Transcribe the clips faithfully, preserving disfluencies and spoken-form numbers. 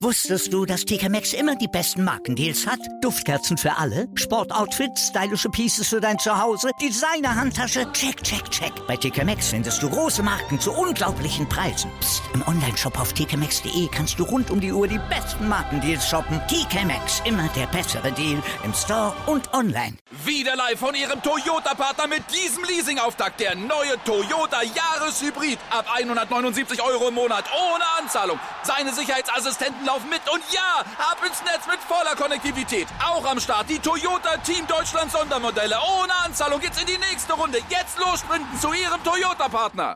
Wusstest du, dass T K Maxx immer die besten Markendeals hat? Duftkerzen für alle, Sportoutfits, stylische Pieces für dein Zuhause, Designer-Handtasche, check, check, check. Bei T K Maxx findest du große Marken zu unglaublichen Preisen. Psst. Im Onlineshop auf t k maxx punkt d e kannst du rund um die Uhr die besten Markendeals shoppen. T K Maxx, immer der bessere Deal im Store und online. Wieder live von Ihrem Toyota-Partner mit diesem Leasing-Auftakt. Der neue Toyota Jahreshybrid. Ab hundertneunundsiebzig Euro im Monat ohne Anzahlung. Seine Sicherheitsassistenten laufen mit und ja, ab ins Netz mit voller Konnektivität. Auch am Start die Toyota Team Deutschland Sondermodelle. Ohne Anzahlung geht's in die nächste Runde. Jetzt los sprinten zu Ihrem Toyota-Partner.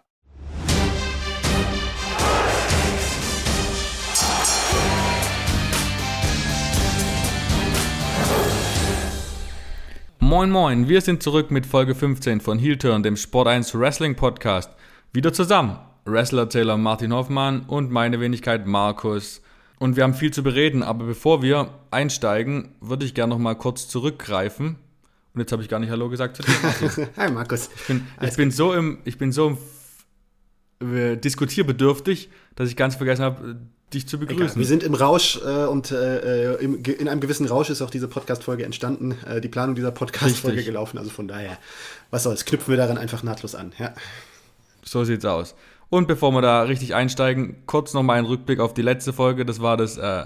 Moin moin, wir sind zurück mit Folge fünfzehn von Heel Turn, dem Sport eins Wrestling Podcast. Wieder zusammen, Wrestler-Erzähler Martin Hoffmann und meine Wenigkeit Markus. Und wir haben viel zu bereden, aber bevor wir einsteigen, würde ich gerne noch mal kurz zurückgreifen. Und jetzt habe ich gar nicht Hallo gesagt zu dir, Martin. Hi Markus. Ich bin, ich bin so im, ich bin so im, äh, diskutierbedürftig, dass ich ganz vergessen habe, dich zu begrüßen. Egal. Wir sind im Rausch äh, und äh, im, in einem gewissen Rausch ist auch diese Podcast-Folge entstanden, äh, die Planung dieser Podcast-Folge gelaufen, also von daher, was soll's, knüpfen wir daran einfach nahtlos an. Ja. So sieht's aus. Und bevor wir da richtig einsteigen, kurz nochmal ein Rückblick auf die letzte Folge, das war das äh,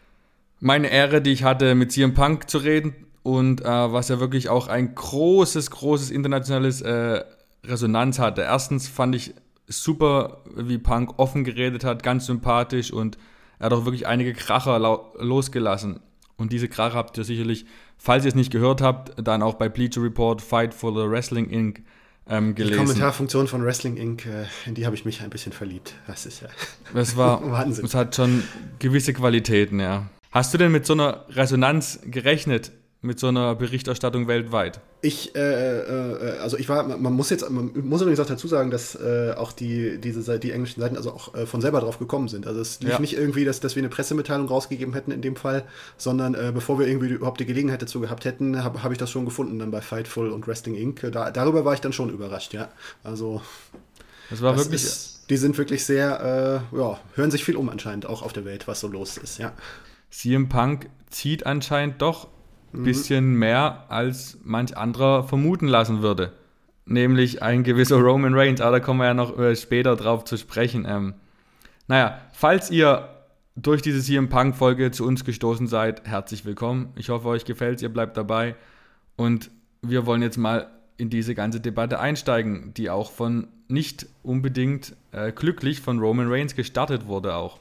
meine Ehre, die ich hatte, mit C M Punk zu reden und äh, was ja wirklich auch ein großes, großes internationales äh, Resonanz hatte. Erstens fand ich super, wie Punk offen geredet hat, ganz sympathisch und er hat auch wirklich einige Kracher lau- losgelassen. Und diese Kracher habt ihr sicherlich, falls ihr es nicht gehört habt, dann auch bei Bleacher Report, Fight for the Wrestling Incorporated ähm, gelesen. Die Kommentarfunktion von Wrestling Incorporated, äh, in die habe ich mich ein bisschen verliebt. Das ist ja das war, Wahnsinn. Es hat schon gewisse Qualitäten, ja. Hast du denn mit so einer Resonanz gerechnet? Mit so einer Berichterstattung weltweit? Ich, äh, äh, also ich war, man muss jetzt, man muss übrigens auch dazu sagen, dass äh, auch die, diese, die englischen Seiten also auch äh, von selber drauf gekommen sind. Also es lief ja. nicht irgendwie, dass, dass wir eine Pressemitteilung rausgegeben hätten in dem Fall, sondern äh, bevor wir irgendwie überhaupt die Gelegenheit dazu gehabt hätten, habe hab ich das schon gefunden dann bei Fightful und Wrestling Incorporated. Da, darüber war ich dann schon überrascht, ja. Also das war das wirklich. Ist, die sind wirklich sehr, äh, ja, hören sich viel um anscheinend auch auf der Welt, was so los ist, ja. C M Punk zieht anscheinend doch ein bisschen mehr, als manch anderer vermuten lassen würde. Nämlich ein gewisser Roman Reigns, aber da kommen wir ja noch äh, später drauf zu sprechen. Ähm, naja, falls ihr durch diese C M Punk-Folge zu uns gestoßen seid, herzlich willkommen. Ich hoffe, euch gefällt's, ihr bleibt dabei. Und wir wollen jetzt mal in diese ganze Debatte einsteigen, die auch von nicht unbedingt äh, glücklich von Roman Reigns gestartet wurde auch.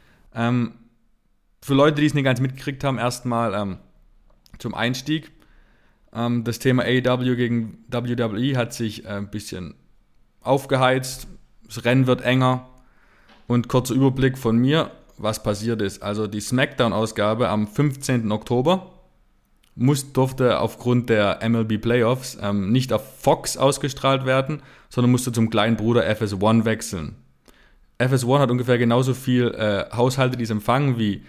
Ähm, für Leute, die es nicht ganz mitgekriegt haben, erstmal ähm, zum Einstieg. Ähm, das Thema A E W gegen W W E hat sich äh, ein bisschen aufgeheizt. Das Rennen wird enger. Und kurzer Überblick von mir, was passiert ist. Also die SmackDown-Ausgabe am fünfzehnten Oktober muss, durfte aufgrund der M L B Playoffs ähm, nicht auf Fox ausgestrahlt werden, sondern musste zum kleinen Bruder F S eins wechseln. F S eins hat ungefähr genauso viel äh, Haushalte, die es empfangen, wie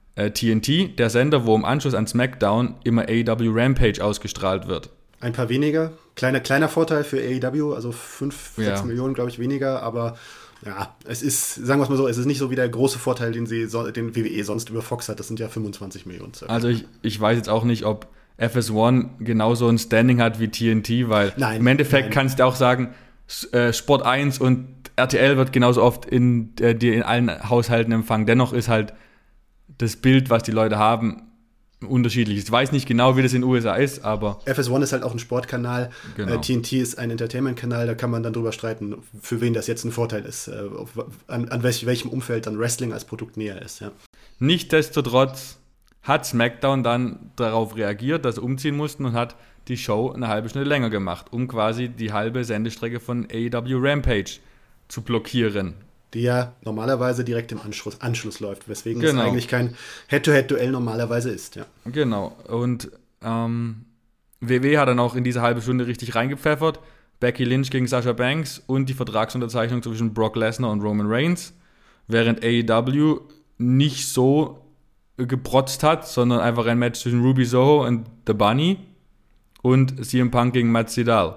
T N T, der Sender, wo im Anschluss an SmackDown immer A E W Rampage ausgestrahlt wird. Ein paar weniger. Kleiner, kleiner Vorteil für A E W, also fünf, sechs ja. Millionen, glaube ich, weniger, aber ja, es ist, sagen wir es mal so, es ist nicht so wie der große Vorteil, den sie so, den W W E sonst über Fox hat. Das sind ja fünfundzwanzig Millionen. Circa. Also ich, ich weiß jetzt auch nicht, ob F S eins genauso ein Standing hat wie T N T, weil nein, im Endeffekt nein. kannst du auch sagen, Sport eins und R T L wird genauso oft in, äh, in allen Haushalten empfangen. Dennoch ist halt das Bild, was die Leute haben, unterschiedlich. Ich weiß nicht genau, wie das in den U S A ist, aber F S eins ist halt auch ein Sportkanal, genau. äh, T N T ist ein Entertainment-Kanal, da kann man dann drüber streiten, für wen das jetzt ein Vorteil ist, äh, auf, an, an welch, welchem Umfeld dann Wrestling als Produkt näher ist. Ja. Nichtsdestotrotz hat SmackDown dann darauf reagiert, dass sie umziehen mussten und hat die Show eine halbe Stunde länger gemacht, um quasi die halbe Sendestrecke von A E W Rampage zu blockieren. Die ja normalerweise direkt im Anschluss, Anschluss läuft, weswegen genau. es eigentlich kein Head-to-Head-Duell normalerweise ist. Ja. Genau, und ähm, W W E hat dann auch in diese halbe Stunde richtig reingepfeffert. Becky Lynch gegen Sasha Banks und die Vertragsunterzeichnung zwischen Brock Lesnar und Roman Reigns, während A E W nicht so geprotzt hat, sondern einfach ein Match zwischen Ruby Soho und The Bunny und C M Punk gegen Matt Sydal.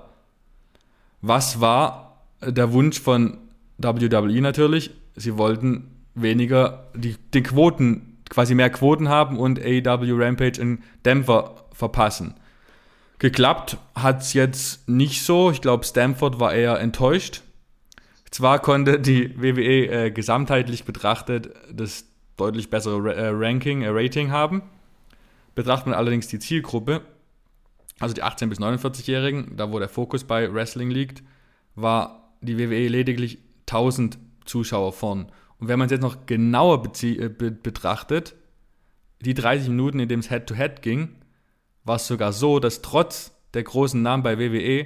Was war der Wunsch von W W E natürlich? Sie wollten weniger, die, den Quoten quasi mehr Quoten haben und A E W Rampage einen Dämpfer verpassen. Geklappt hat es jetzt nicht so. Ich glaube, Stamford war eher enttäuscht. Zwar konnte die W W E äh, gesamtheitlich betrachtet das deutlich bessere äh, Ranking, äh, Rating haben. Betrachtet man allerdings die Zielgruppe, also die achtzehn- bis neunundvierzig-Jährigen, da wo der Fokus bei Wrestling liegt, war die W W E lediglich tausend Zuschauer vorn. Und wenn man es jetzt noch genauer bezie- äh, be- betrachtet, die dreißig Minuten, in dem es Head-to-Head ging, war es sogar so, dass trotz der großen Namen bei W W E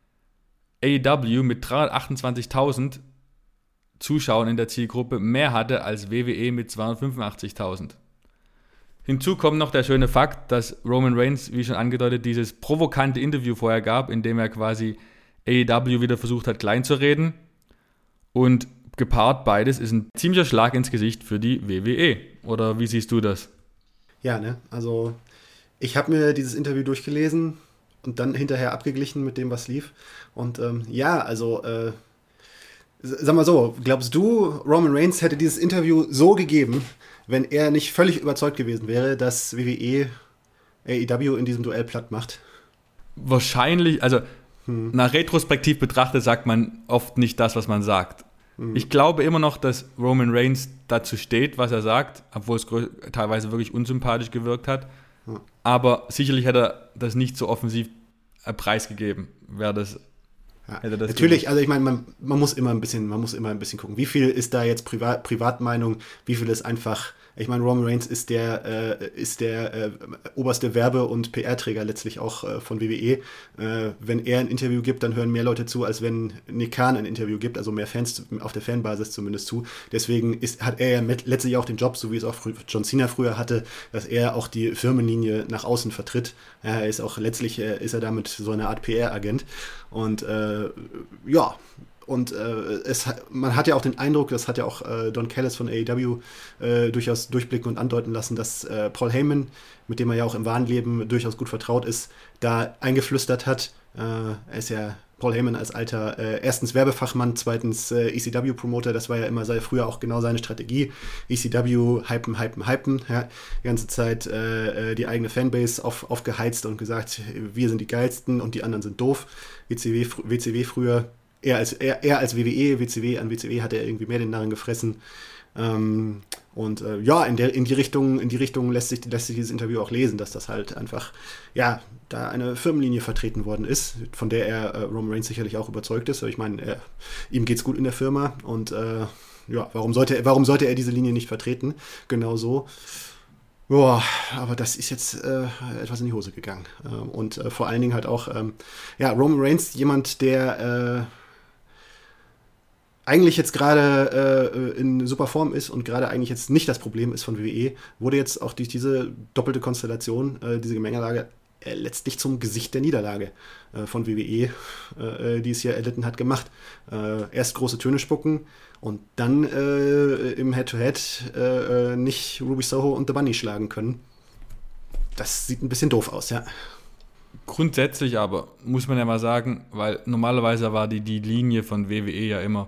A E W mit dreihundertachtundzwanzigtausend Zuschauern in der Zielgruppe mehr hatte als W W E mit zweihundertfünfundachtzigtausend. Hinzu kommt noch der schöne Fakt, dass Roman Reigns, wie schon angedeutet, dieses provokante Interview vorher gab, in dem er quasi A E W wieder versucht hat, klein zu reden. Und gepaart beides ist ein ziemlicher Schlag ins Gesicht für die W W E. Oder wie siehst du das? Ja, ne, also ich habe mir dieses Interview durchgelesen und dann hinterher abgeglichen mit dem, was lief. Und ähm, ja, also, äh, sag mal so, glaubst du, Roman Reigns hätte dieses Interview so gegeben, wenn er nicht völlig überzeugt gewesen wäre, dass W W E A E W in diesem Duell platt macht? Wahrscheinlich, also hm. nach retrospektiv betrachtet sagt man oft nicht das, was man sagt. Hm. Ich glaube immer noch, dass Roman Reigns dazu steht, was er sagt, obwohl es grö- teilweise wirklich unsympathisch gewirkt hat. Hm. Aber sicherlich hätte er das nicht so offensiv preisgegeben, wäre das. Ja, natürlich, gemacht. Also ich meine, man, man muss immer ein bisschen, man muss immer ein bisschen gucken. Wie viel ist da jetzt Privat, Privatmeinung, wie viel ist einfach, ich meine, Roman Reigns ist der, äh, ist der äh, oberste Werbe- und P R-Träger letztlich auch äh, von W W E. Äh, wenn er ein Interview gibt, dann hören mehr Leute zu, als wenn Nick Khan ein Interview gibt, also mehr Fans auf der Fanbasis zumindest zu. Deswegen ist, hat er ja mit, letztlich auch den Job, so wie es auch John Cena früher hatte, dass er auch die Firmenlinie nach außen vertritt. Ja, er ist auch letztlich, äh, ist er damit so eine Art P R-Agent. Und äh, ja, und äh, es, man hat ja auch den Eindruck, das hat ja auch äh, Don Callis von A E W äh, durchaus durchblicken und andeuten lassen, dass äh, Paul Heyman, mit dem er ja auch im wahren Leben durchaus gut vertraut ist, da eingeflüstert hat. Äh, er ist ja Paul Heyman als alter, äh, erstens Werbefachmann, zweitens äh, E C W-Promoter, das war ja immer sei, früher auch genau seine Strategie. E C W, hypen, hypen, hypen, ja, die ganze Zeit äh, die eigene Fanbase auf, aufgeheizt und gesagt, wir sind die Geilsten und die anderen sind doof. W C W, W C W früher, eher als, eher, eher als W W E, W C W, an W C W hat er irgendwie mehr den Narren gefressen. Ähm, und äh, ja, in, der, in die Richtung, in die Richtung lässt sich, lässt sich dieses Interview auch lesen, dass das halt einfach, ja, da eine Firmenlinie vertreten worden ist, von der er äh, Roman Reigns sicherlich auch überzeugt ist. Ich meine, er, ihm geht's gut in der Firma und äh, ja, warum sollte, er, warum sollte er diese Linie nicht vertreten? Genau so. Boah, aber das ist jetzt äh, etwas in die Hose gegangen. Ähm, und äh, vor allen Dingen halt auch, ähm, ja, Roman Reigns, jemand, der äh, eigentlich jetzt gerade äh, in super Form ist und gerade eigentlich jetzt nicht das Problem ist von W W E, wurde jetzt auch durch diese doppelte Konstellation, äh, diese Gemengelage, äh, letztlich zum Gesicht der Niederlage äh, von W W E, äh, die es hier erlitten hat, gemacht. Äh, erst große Töne spucken und dann äh, im Head-to-Head äh, nicht Ruby Soho und The Bunny schlagen können. Das sieht ein bisschen doof aus, ja. Grundsätzlich aber, muss man ja mal sagen, weil normalerweise war die, die Linie von W W E ja immer,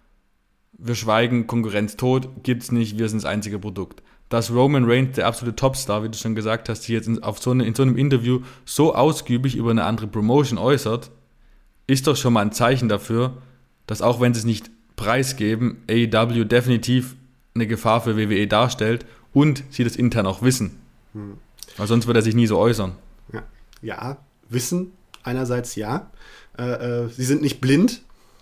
wir schweigen, Konkurrenz tot, gibt's nicht, wir sind das einzige Produkt. Dass Roman Reigns, der absolute Topstar, wie du schon gesagt hast, sich jetzt in, auf so eine, in so einem Interview so ausgiebig über eine andere Promotion äußert, ist doch schon mal ein Zeichen dafür, dass auch wenn sie es nicht preisgeben, A E W definitiv eine Gefahr für W W E darstellt und sie das intern auch wissen. Hm. Weil sonst würde er sich nie so äußern. Ja, ja, wissen einerseits ja. Äh, äh, sie sind nicht blind,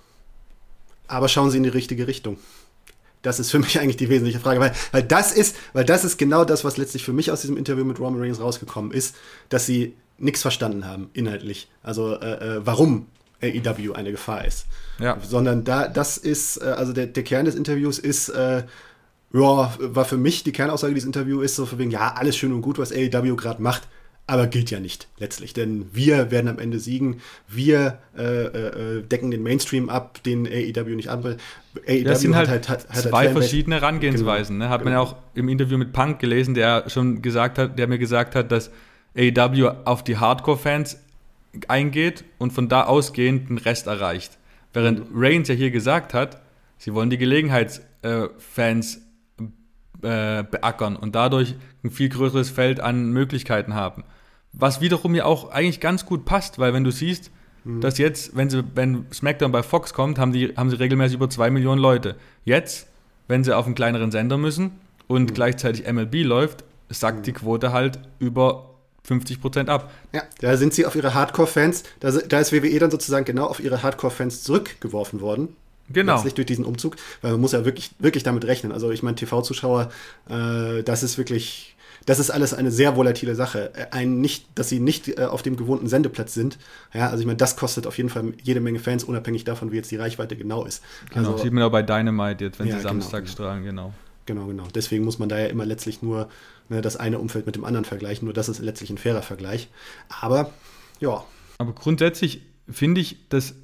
aber schauen sie in die richtige Richtung. Das ist für mich eigentlich die wesentliche Frage, weil, weil, das ist, weil das ist genau das, was letztlich für mich aus diesem Interview mit Roman Reigns rausgekommen ist, dass sie nichts verstanden haben, inhaltlich. Also äh, äh, warum A E W eine Gefahr ist. Ja. Sondern da, das ist, äh, also der, der Kern des Interviews ist, äh, ja, war für mich, die Kernaussage dieses Interviews ist so von wegen, ja, alles schön und gut, was A E W gerade macht, aber gilt ja nicht letztlich, denn wir werden am Ende siegen, wir äh, äh, decken den Mainstream ab, den A E W nicht an. A E W das sind halt, hat, hat, hat zwei halt verschiedene Herangehensweisen. Genau. Ne? Hat genau. man ja auch im Interview mit Punk gelesen, der schon gesagt hat, der mir gesagt hat, dass A E W auf die Hardcore-Fans eingeht und von da ausgehend den Rest erreicht. Während mhm. Reigns ja hier gesagt hat, sie wollen die Gelegenheitsfans äh, beackern und dadurch ein viel größeres Feld an Möglichkeiten haben. Was wiederum ja auch eigentlich ganz gut passt, weil wenn du siehst, mhm. dass jetzt, wenn sie, wenn SmackDown bei Fox kommt, haben, die, haben sie regelmäßig über zwei Millionen Leute. Jetzt, wenn sie auf einen kleineren Sender müssen und mhm. gleichzeitig M L B läuft, sackt mhm. die Quote halt über fünfzig Prozent ab. Ja, da sind sie auf ihre Hardcore-Fans, da, da ist W W E dann sozusagen genau auf ihre Hardcore-Fans zurückgeworfen worden. Genau. Letztlich durch diesen Umzug, weil man muss ja wirklich, wirklich damit rechnen. Also ich meine, T V-Zuschauer, äh, das ist wirklich, das ist alles eine sehr volatile Sache. Ein nicht, dass sie nicht äh, auf dem gewohnten Sendeplatz sind. Ja, also ich meine, das kostet auf jeden Fall jede Menge Fans, unabhängig davon, wie jetzt die Reichweite genau ist. Genau, also, sieht man auch bei Dynamite jetzt, wenn ja, sie Samstag genau, strahlen, genau. Genau, genau. Deswegen muss man da ja immer letztlich nur ne, das eine Umfeld mit dem anderen vergleichen. Nur das ist letztlich ein fairer Vergleich. Aber, ja. Aber grundsätzlich finde ich das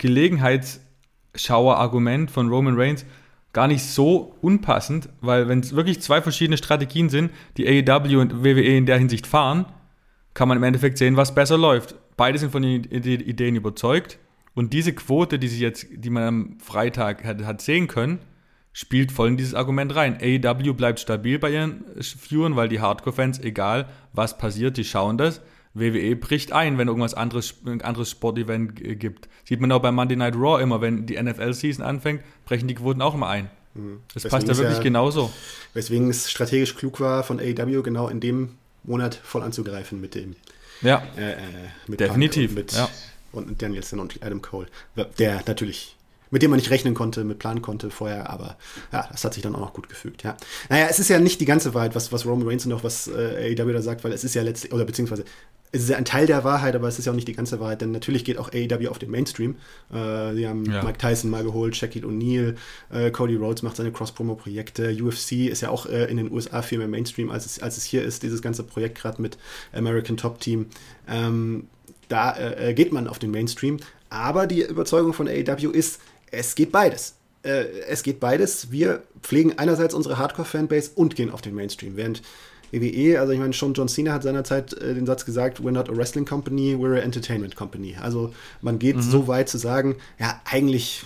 Gelegenheitsschauer-Argument von Roman Reigns gar nicht so unpassend, weil wenn es wirklich zwei verschiedene Strategien sind, die A E W und W W E in der Hinsicht fahren, kann man im Endeffekt sehen, was besser läuft. Beide sind von den Ideen überzeugt und diese Quote, die, sie jetzt, die man am Freitag hat, hat sehen können, spielt voll in dieses Argument rein. A E W bleibt stabil bei ihren Viewern, weil die Hardcore-Fans, egal was passiert, die schauen das. W W E bricht ein, wenn irgendwas anderes, ein anderes Sportevent gibt. Sieht man auch bei Monday Night Raw immer, wenn die N F L-Season anfängt, brechen die Quoten auch immer ein. Mhm. Das Deswegen passt ja wirklich ja, genauso. Weswegen es strategisch klug war, von A E W genau in dem Monat voll anzugreifen mit dem. Ja, äh, äh, mit definitiv. Und, mit, ja. und Danielson und Adam Cole, der natürlich mit dem man nicht rechnen konnte, mit planen konnte vorher, aber ja, das hat sich dann auch noch gut gefügt, ja. Naja, es ist ja nicht die ganze Wahrheit, was, was Roman Reigns und auch was äh, A E W da sagt, weil es ist ja letztlich, oder beziehungsweise, es ist ja ein Teil der Wahrheit, aber es ist ja auch nicht die ganze Wahrheit, denn natürlich geht auch A E W auf den Mainstream. Äh, sie haben ja. Mike Tyson mal geholt, Shaquille O'Neal, äh, Cody Rhodes macht seine Cross-Promo-Projekte, U F C ist ja auch äh, in den U S A viel mehr Mainstream, als es, als es hier ist, dieses ganze Projekt gerade mit American Top Team. Ähm, da äh, geht man auf den Mainstream, aber die Überzeugung von A E W ist, es geht beides. Äh, es geht beides. Wir pflegen einerseits unsere Hardcore-Fanbase und gehen auf den Mainstream. Während W W E, also ich meine, schon John Cena hat seinerzeit äh, den Satz gesagt, we're not a wrestling company, we're a entertainment company. Also man geht mhm. so weit zu sagen, ja, eigentlich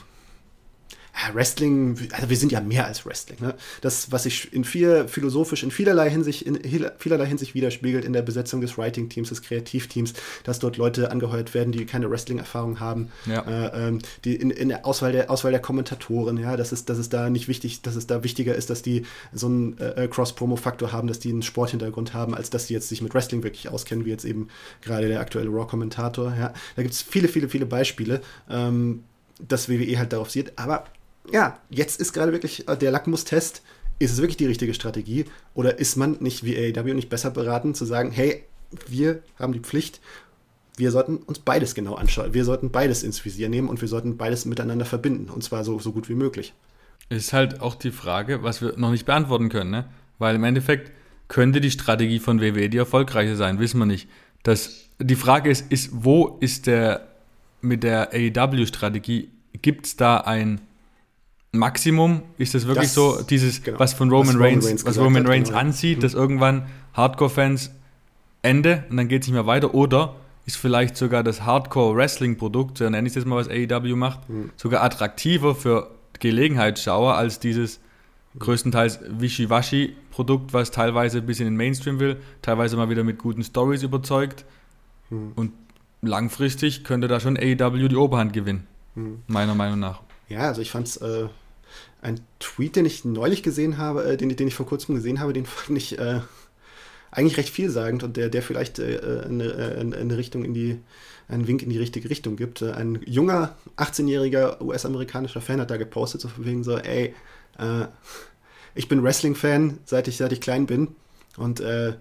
ja, Wrestling, also wir sind ja mehr als Wrestling. Ne? Das, was sich in viel, philosophisch in vielerlei Hinsicht, in vielerlei Hinsicht widerspiegelt in der Besetzung des Writing-Teams, des Kreativteams, dass dort Leute angeheuert werden, die keine Wrestling-Erfahrung haben, ja. äh, ähm, die in, in der Auswahl der Auswahl der Kommentatoren, ja, dass es, dass es da nicht wichtig, dass es da wichtiger ist, dass die so einen äh, Cross-Promo-Faktor haben, dass die einen Sporthintergrund haben, als dass die jetzt sich mit Wrestling wirklich auskennen, wie jetzt eben gerade der aktuelle Raw-Kommentator. Ja. Da gibt es viele, viele, viele Beispiele, ähm, dass W W E halt darauf sieht, aber ja, jetzt ist gerade wirklich der Lackmustest, ist es wirklich die richtige Strategie oder ist man nicht wie A E W nicht besser beraten zu sagen, hey, wir haben die Pflicht, wir sollten uns beides genau anschauen, wir sollten beides ins Visier nehmen und wir sollten beides miteinander verbinden und zwar so, so gut wie möglich. Ist halt auch die Frage, was wir noch nicht beantworten können, ne? Weil im Endeffekt könnte die Strategie von W W E die erfolgreiche sein, wissen wir nicht. Das, die Frage ist, ist, wo ist der, mit der A E W-Strategie, gibt es da ein Maximum? Ist das wirklich das, so, dieses, genau, was von Roman, was Reigns, Reigns, was Roman Reigns genau. anzieht, mhm. dass irgendwann Hardcore-Fans Ende und dann geht es nicht mehr weiter? Oder ist vielleicht sogar das Hardcore-Wrestling-Produkt, so nenne ich das mal, was A E W macht, mhm. sogar attraktiver für Gelegenheitsschauer als dieses mhm. größtenteils Wischiwaschi-Produkt, was teilweise ein bisschen in den Mainstream will, teilweise mal wieder mit guten Stories überzeugt. Mhm. Und langfristig könnte da schon A E W die Oberhand gewinnen, mhm. meiner Meinung nach. Ja, also ich fand es äh, ein Tweet, den ich neulich gesehen habe, äh, den, den ich vor kurzem gesehen habe, den fand ich äh, eigentlich recht vielsagend und der, der vielleicht äh, eine, eine Richtung in die, einen Wink in die richtige Richtung gibt. Äh, ein junger, achtzehnjähriger U S-amerikanischer Fan hat da gepostet, so von wegen so, ey, äh, ich bin Wrestling-Fan, seit ich, seit ich klein bin und äh,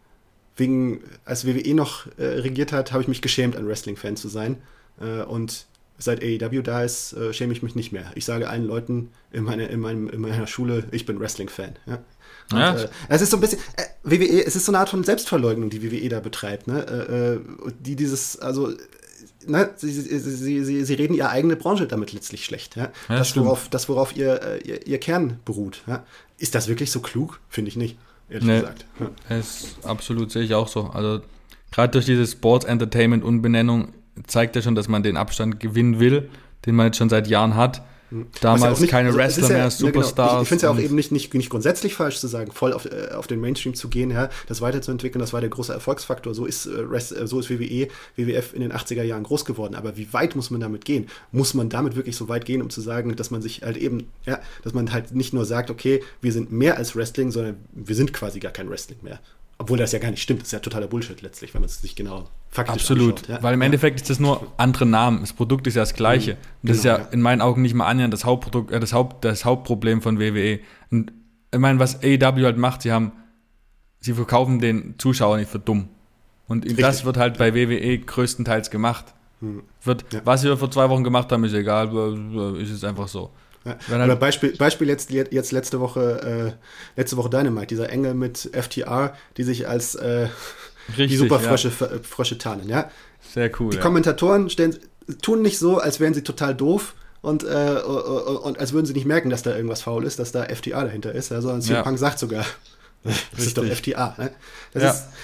wegen, als W W E noch äh, regiert hat, habe ich mich geschämt, ein Wrestling-Fan zu sein äh, und seit A E W da ist, äh, schäme ich mich nicht mehr. Ich sage allen Leuten in, meine, in, meinem, in meiner Schule, ich bin Wrestling-Fan. Ja? Und, ja. Äh, es ist so ein bisschen, äh, W W E, es ist so eine Art von Selbstverleugnung, die W W E da betreibt. Ne? Äh, die dieses, also, ne? sie, sie, sie, sie, sie reden ihre eigene Branche damit letztlich schlecht. Ja? Ja, das, worauf, das, worauf ihr, ihr, ihr Kern beruht. Ja? Ist das wirklich so klug? Finde ich nicht, ehrlich nee, gesagt. Ja. Es absolut, sehe ich auch so. Also, gerade durch diese Sports Entertainment Umbenennung zeigt ja schon, dass man den Abstand gewinnen will, den man jetzt schon seit Jahren hat. Damals ja nicht, keine also Wrestler ja, mehr, ja, Superstars. Genau. Ich, ich finde es ja auch eben nicht, nicht, nicht grundsätzlich falsch zu sagen, voll auf, äh, auf den Mainstream zu gehen, ja, das weiterzuentwickeln, das war der große Erfolgsfaktor. So ist, äh, Rest, äh, so ist W W E, W W F in den achtziger Jahren groß geworden. Aber wie weit muss man damit gehen? Muss man damit wirklich so weit gehen, um zu sagen, dass man sich halt eben, ja, dass man halt nicht nur sagt, okay, wir sind mehr als Wrestling, sondern wir sind quasi gar kein Wrestling mehr. Obwohl das ja gar nicht stimmt, das ist ja totaler Bullshit letztlich, wenn man es sich genau faktisch Absolut, anschaut. Ja? weil im Endeffekt ist das nur andere Namen. Das Produkt ist ja das gleiche. Und das Genau, ist ja, ja in meinen Augen nicht mal annähernd das Hauptprodukt, äh, das, Haupt, das Hauptproblem von W W E. Und ich meine, was A E W halt macht, sie haben, sie verkaufen den Zuschauer nicht für dumm. Und Richtig. Das wird halt bei W W E größtenteils gemacht. Hm. Wird, ja. Was wir vor zwei Wochen gemacht haben, ist egal, ist es einfach so. Ja. Halt Oder Beispiel, Beispiel jetzt, jetzt letzte Woche äh, letzte Woche Dynamite, dieser Engel mit F T R, die sich als äh, Richtig, die Superfrösche ja. Frösche tarnen. Ja? Sehr cool. Die ja. Kommentatoren stellen, tun nicht so, als wären sie total doof und, äh, und als würden sie nicht merken, dass da irgendwas faul ist, dass da F T R dahinter ist, ja, sondern C M ja. Punk sagt sogar, das Richtig. Ist doch F T R. Ne? Das ja. ist,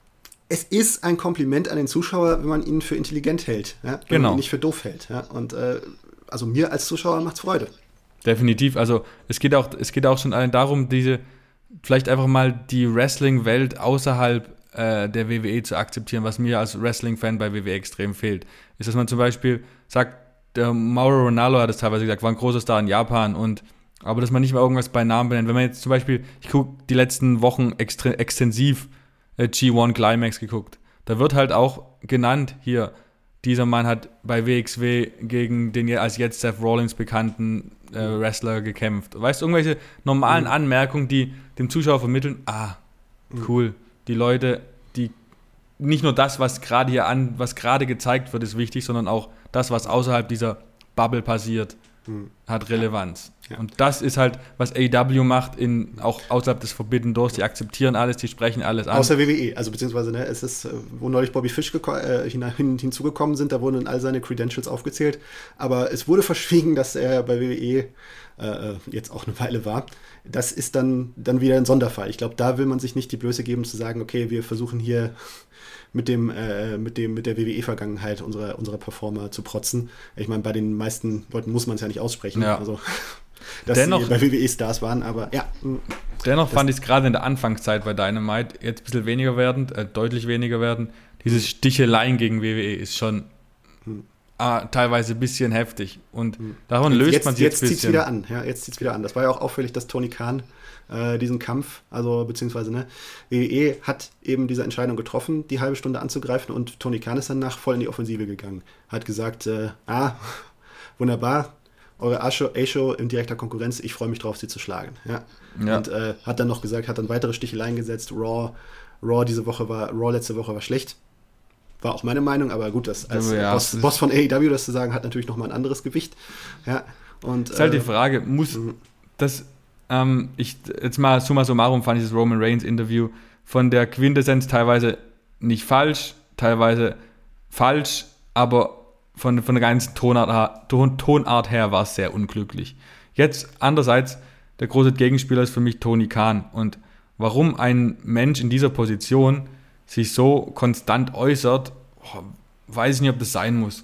es ist ein Kompliment an den Zuschauer, wenn man ihn für intelligent hält, ja? Wenn genau. man ihn nicht für doof hält. Ja? Und äh, also mir als Zuschauer macht's Freude. Definitiv, also es geht auch, es geht auch schon darum, diese, vielleicht einfach mal die Wrestling-Welt außerhalb äh, der W W E zu akzeptieren, was mir als Wrestling-Fan bei W W E extrem fehlt. Ist, dass man zum Beispiel sagt, der Mauro Ranallo hat es teilweise gesagt, war ein großer Star in Japan, und aber dass man nicht mal irgendwas bei Namen benennt. Wenn man jetzt zum Beispiel, ich gucke die letzten Wochen extre, extensiv äh, G eins Climax geguckt, da wird halt auch genannt hier, dieser Mann hat bei W X W gegen den als jetzt Seth Rollins bekannten äh, Wrestler gekämpft. Weißt du, irgendwelche normalen mhm. Anmerkungen, die dem Zuschauer vermitteln, ah, cool, mhm. die Leute, die nicht nur das, was gerade hier an, was gerade gezeigt wird, ist wichtig, sondern auch das, was außerhalb dieser Bubble passiert, mhm. hat Relevanz. Ja. Und das ist halt, was A E W macht, in, auch außerhalb des Forbidden Doors. Die akzeptieren alles, die sprechen alles an. Außer W W E, also beziehungsweise, ne, es ist, wo neulich Bobby Fish geko- äh, hin, hin, hinzugekommen sind, da wurden all seine Credentials aufgezählt. Aber es wurde verschwiegen, dass er bei W W E äh, jetzt auch eine Weile war. Das ist dann, dann wieder ein Sonderfall. Ich glaube, da will man sich nicht die Blöße geben, zu sagen, okay, wir versuchen hier mit dem, äh, mit dem, mit der W W E-Vergangenheit unserer, unserer Performer zu protzen. Ich meine, bei den meisten Leuten muss man es ja nicht aussprechen. Ja. Also, dass dennoch, sie bei W W E-Stars waren, aber ja. Dennoch fand ich es gerade in der Anfangszeit bei Dynamite jetzt ein bisschen weniger werdend, äh, deutlich weniger werdend. Dieses Sticheleien gegen W W E ist schon hm. ah, teilweise ein bisschen heftig. Und hm. davon löst jetzt, man sich jetzt ein bisschen. Jetzt zieht es wieder an. Ja, jetzt zieht es wieder an. Das war ja auch auffällig, dass Tony Khan äh, diesen Kampf, also beziehungsweise ne, W W E hat eben diese Entscheidung getroffen, die halbe Stunde anzugreifen, und Tony Khan ist danach voll in die Offensive gegangen. Hat gesagt, äh, ah, wunderbar, eure A-Show in direkter Konkurrenz, ich freue mich drauf, sie zu schlagen. Ja. Ja. Und äh, hat dann noch gesagt, hat dann weitere Sticheleien gesetzt. Raw, Raw diese Woche war, Raw letzte Woche war schlecht. War auch meine Meinung, aber gut, das als ja, Boss, Boss von A E W das zu sagen, hat natürlich nochmal ein anderes Gewicht. Ja. Und, das ist halt äh, die Frage, muss das, ähm, ich, jetzt mal summa summarum fand ich das Roman Reigns Interview von der Quintessenz teilweise nicht falsch, teilweise falsch, aber Von, von der ganzen Tonart, Ton, Tonart her war es sehr unglücklich. Jetzt andererseits, der große Gegenspieler ist für mich Tony Khan. Und warum ein Mensch in dieser Position sich so konstant äußert, oh, weiß ich nicht, ob das sein muss.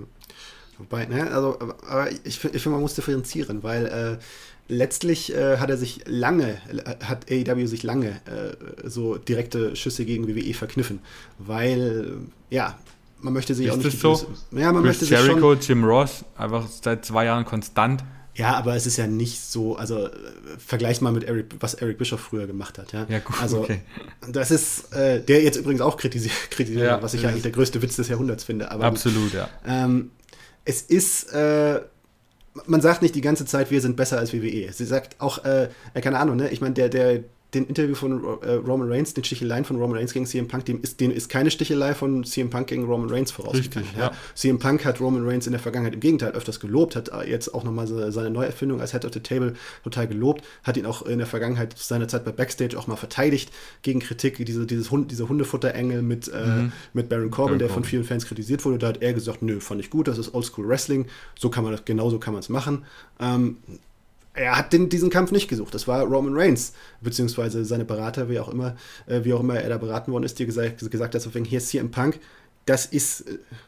Wobei, ne, also, aber ich, ich finde, man muss differenzieren, weil äh, letztlich äh, hat er sich lange, hat A E W sich lange äh, so direkte Schüsse gegen W W E verkniffen, weil, ja, man möchte sich ist auch nicht... Ist das so? Ja, man Chris möchte Jericho, sich schon, Jim Ross, einfach seit zwei Jahren konstant. Ja, aber es ist ja nicht so, also äh, vergleich mal mit Eric, was Eric Bischoff früher gemacht hat. Ja, ja gut, also, okay. Das ist, äh, der jetzt übrigens auch kritisiert, kritisiert ja, was ich ja. eigentlich der größte Witz des Jahrhunderts finde. Aber, absolut, ja. Ähm, es ist, äh, man sagt nicht die ganze Zeit, wir sind besser als W W E. Sie sagt auch, äh, keine Ahnung, ne? Ich meine, der, der, den Interview von äh, Roman Reigns, den Sticheleien von Roman Reigns gegen C M Punk, dem ist, dem ist keine Stichelei von C M Punk gegen Roman Reigns vorausgegangen. Richtig, ja. ja. C M Punk hat Roman Reigns in der Vergangenheit im Gegenteil öfters gelobt, hat jetzt auch nochmal seine Neuerfindung als Head of the Table total gelobt, hat ihn auch in der Vergangenheit seiner Zeit bei Backstage auch mal verteidigt gegen Kritik, diese, dieses Hund, diese Hundefutter-Engel mit, mhm. äh, mit Baron Corbin, Baron der von vielen Fans kritisiert wurde. Da hat er gesagt, nö, fand ich gut, das ist Oldschool Wrestling, so kann man das, genauso kann man es machen. Ähm, Er hat den, diesen Kampf nicht gesucht. Das war Roman Reigns, beziehungsweise seine Berater, wie auch immer, äh, wie auch immer er da beraten worden ist, die gesagt, gesagt hat, so wegen hier C M Punk, das ist, äh,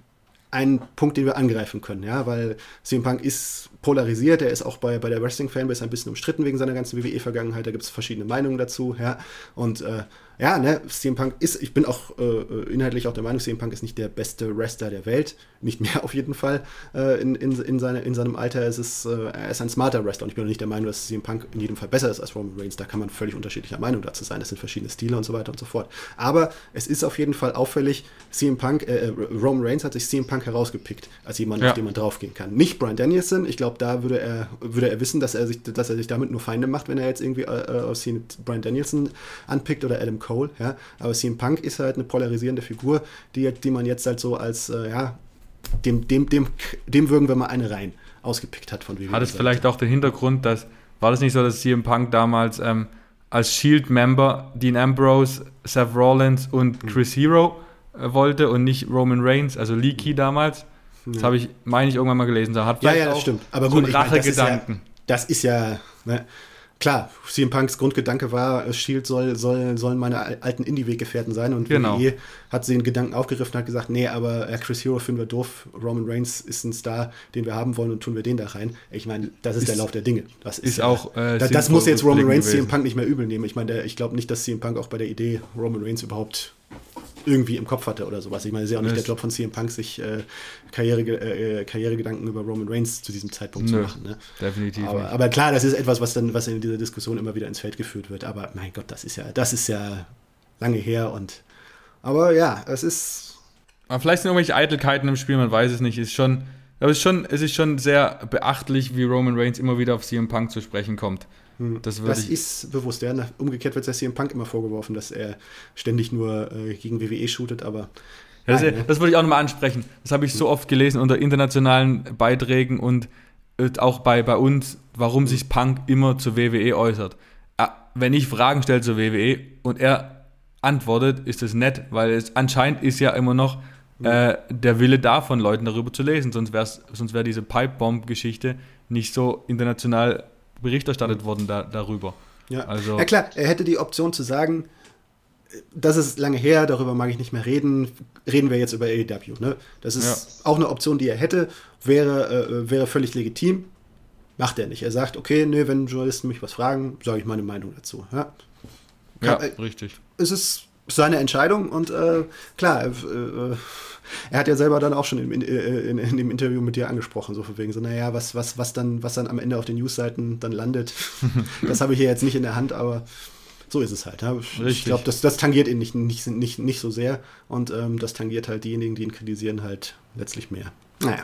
ein Punkt, den wir angreifen können, ja, weil C M Punk ist polarisiert, er ist auch bei, bei der Wrestling-Fanbase ein bisschen umstritten wegen seiner ganzen W W E-Vergangenheit, da gibt es verschiedene Meinungen dazu, ja, und äh, ja, ne, C M Punk ist, ich bin auch äh, inhaltlich auch der Meinung, C M Punk ist nicht der beste Wrestler der Welt, nicht mehr auf jeden Fall, äh, in, in, in, seine, in seinem Alter ist es, äh, er ist ein smarter Wrestler und ich bin auch nicht der Meinung, dass C M Punk in jedem Fall besser ist als Roman Reigns, da kann man völlig unterschiedlicher Meinung dazu sein, das sind verschiedene Stile und so weiter und so fort, aber es ist auf jeden Fall auffällig, C M Punk, äh, Roman Reigns hat sich C M Punk herausgepickt, als jemand, ja. auf den man draufgehen kann. Nicht Bryan Danielson, ich glaube, da würde er, würde er wissen, dass er, sich, dass er sich damit nur Feinde macht, wenn er jetzt irgendwie äh, aus Bryan Danielson anpickt oder Adam Cole, ja, aber C M Punk ist halt eine polarisierende Figur, die, die man jetzt halt so als, äh, ja, dem, dem, dem, dem würgen wir mal eine rein ausgepickt hat von W W E. Hat es vielleicht auch den Hintergrund, dass, war das nicht so, dass C M Punk damals ähm, als Shield-Member Dean Ambrose, Seth Rollins und Chris mhm. Hero äh, wollte und nicht Roman Reigns, also Leaky damals? Das ja. habe ich, meine ich, irgendwann mal gelesen. Da hat ja, ja, das auch stimmt. Aber so gut, einen Rachegedanken. Das ist ja, das ist ja ne? Klar, C M Punks Grundgedanke war, Shield soll, soll, sollen meine alten Indie-Weggefährten sein und genau. W W E hat sie den Gedanken aufgegriffen und hat gesagt, nee, aber Chris Hero finden wir doof, Roman Reigns ist ein Star, den wir haben wollen und tun wir den da rein. Ich meine, das ist, ist der Lauf der Dinge. Das ist, ist auch äh, das, das muss jetzt Roman Reigns gewesen. C M Punk nicht mehr übel nehmen. Ich meine, ich glaube nicht, dass C M Punk auch bei der Idee Roman Reigns überhaupt irgendwie im Kopf hatte oder sowas. Ich meine, es ist ja auch nicht der Job von C M Punk, sich äh, Karriere, äh, Karrieregedanken über Roman Reigns zu diesem Zeitpunkt Nö, zu machen. Ne? Definitiv aber, aber klar, das ist etwas, was dann was in dieser Diskussion immer wieder ins Feld geführt wird. Aber mein Gott, das ist ja, das ist ja lange her und aber ja, es ist. Aber vielleicht sind irgendwelche Eitelkeiten im Spiel, man weiß es nicht. Ist schon, aber es ist schon, es ist schon sehr beachtlich, wie Roman Reigns immer wieder auf C M Punk zu sprechen kommt. Das, das ist bewusst, ja. Umgekehrt wird es C M Punk immer vorgeworfen, dass er ständig nur äh, gegen W W E shootet, aber. Ja, das, nein, ja. das würde ich auch nochmal ansprechen. Das habe ich so oft gelesen unter internationalen Beiträgen und äh, auch bei, bei uns, warum sich Punk immer zur W W E äußert. Äh, wenn ich Fragen stelle zur W W E und er antwortet, ist das nett, weil es anscheinend ist ja immer noch äh, der Wille da, von Leuten darüber zu lesen, sonst wäre sonst wär diese Pipe-Bomb-Geschichte nicht so international Bericht erstattet worden da, darüber. Ja. Also, ja klar, er hätte die Option zu sagen, das ist lange her, darüber mag ich nicht mehr reden, reden wir jetzt über A E W. Ne? Das ist ja. auch eine Option, die er hätte, wäre, äh, wäre völlig legitim, macht er nicht. Er sagt, okay, nee, wenn Journalisten mich was fragen, sage ich meine Meinung dazu. Ja, Kann, ja äh, richtig. Es ist seine Entscheidung und äh, klar, äh, äh, er hat ja selber dann auch schon in, in, in, in dem Interview mit dir angesprochen, so von wegen so, naja, was, was, was, dann, was dann am Ende auf den Newsseiten dann landet, das habe ich hier jetzt nicht in der Hand, aber so ist es halt. Ja. Ich glaube, das, das tangiert ihn nicht, nicht, nicht, nicht so sehr und ähm, das tangiert halt diejenigen, die ihn kritisieren, halt letztlich mehr. Naja.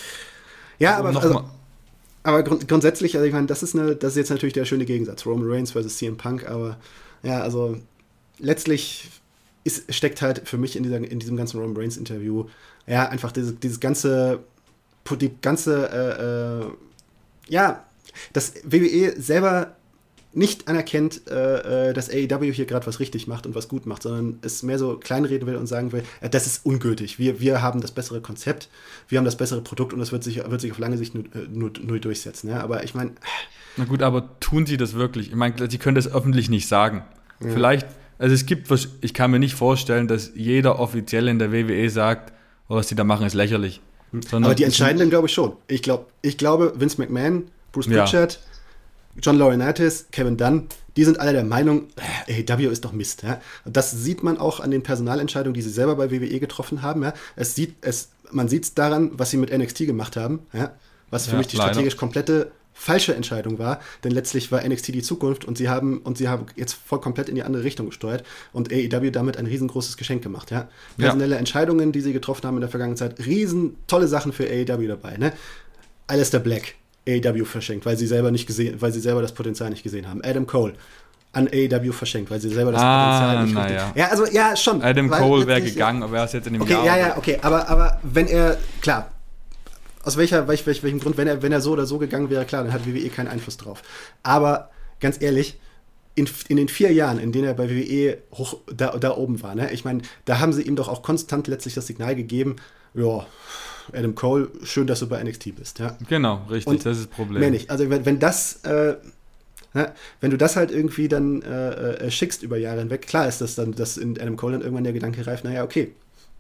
Ja, aber, also, aber grund, grundsätzlich, also ich meine, das ist, eine, das ist jetzt natürlich der schöne Gegensatz, Roman Reigns versus C M Punk, aber ja, also letztlich ist, steckt halt für mich in, dieser, in diesem ganzen Roman Reigns Interview ja einfach dieses, dieses ganze die ganze äh, äh, ja, dass W W E selber nicht anerkennt, äh, dass A E W hier gerade was richtig macht und was gut macht, sondern es mehr so kleinreden will und sagen will, äh, das ist ungültig. Wir, wir haben das bessere Konzept, wir haben das bessere Produkt und das wird sich, wird sich auf lange Sicht nur, nur, nur durchsetzen. Ja? Aber ich meine... Na gut, aber tun sie das wirklich? Ich meine, sie können das öffentlich nicht sagen. Ja. Vielleicht, also es gibt, ich kann mir nicht vorstellen, dass jeder offiziell in der W W E sagt, oh, was die da machen, ist lächerlich. Sondern aber die Entscheidenden glaube ich schon. Ich, glaub, ich glaube, Vince McMahon, Bruce Pritchard, ja. John Laurinaitis, Kevin Dunn, die sind alle der Meinung, A E W ist doch Mist. Ja? Und das sieht man auch an den Personalentscheidungen, die sie selber bei W W E getroffen haben. Ja? Es sieht, es, man sieht es daran, was sie mit N X T gemacht haben, ja? Was für ja, mich die leider. strategisch komplette falsche Entscheidung war, denn letztlich war N X T die Zukunft und sie haben und sie haben jetzt voll komplett in die andere Richtung gesteuert und A E W damit ein riesengroßes Geschenk gemacht. Ja? Personelle ja. Entscheidungen, die sie getroffen haben in der vergangenen Zeit, riesen tolle Sachen für A E W dabei. Ne? Aleister Black, A E W verschenkt, weil sie selber nicht gesehen, weil sie selber das Potenzial nicht gesehen haben. Adam Cole an A E W verschenkt, weil sie selber das ah, Potenzial nicht gesehen haben. Ja, also ja, schon. Adam Cole wäre gegangen, aber er ist jetzt in dem okay, Jahr. Ja, ja, okay, aber, aber wenn er, klar, aus welcher, welch, welch, welchem Grund, wenn er, wenn er so oder so gegangen wäre, klar, dann hat W W E keinen Einfluss drauf. Aber ganz ehrlich, in, in den vier Jahren, in denen er bei W W E hoch da, da oben war, ne, ich meine, da haben sie ihm doch auch konstant letztlich das Signal gegeben, ja, Adam Cole, schön, dass du bei N X T bist. Ja? Genau, richtig, und das ist das Problem. Mehr nicht. Also wenn, wenn das, äh, ne, wenn du das halt irgendwie dann äh, äh, schickst über Jahre hinweg, klar ist das dann, dass in Adam Cole dann irgendwann der Gedanke reift, naja, okay,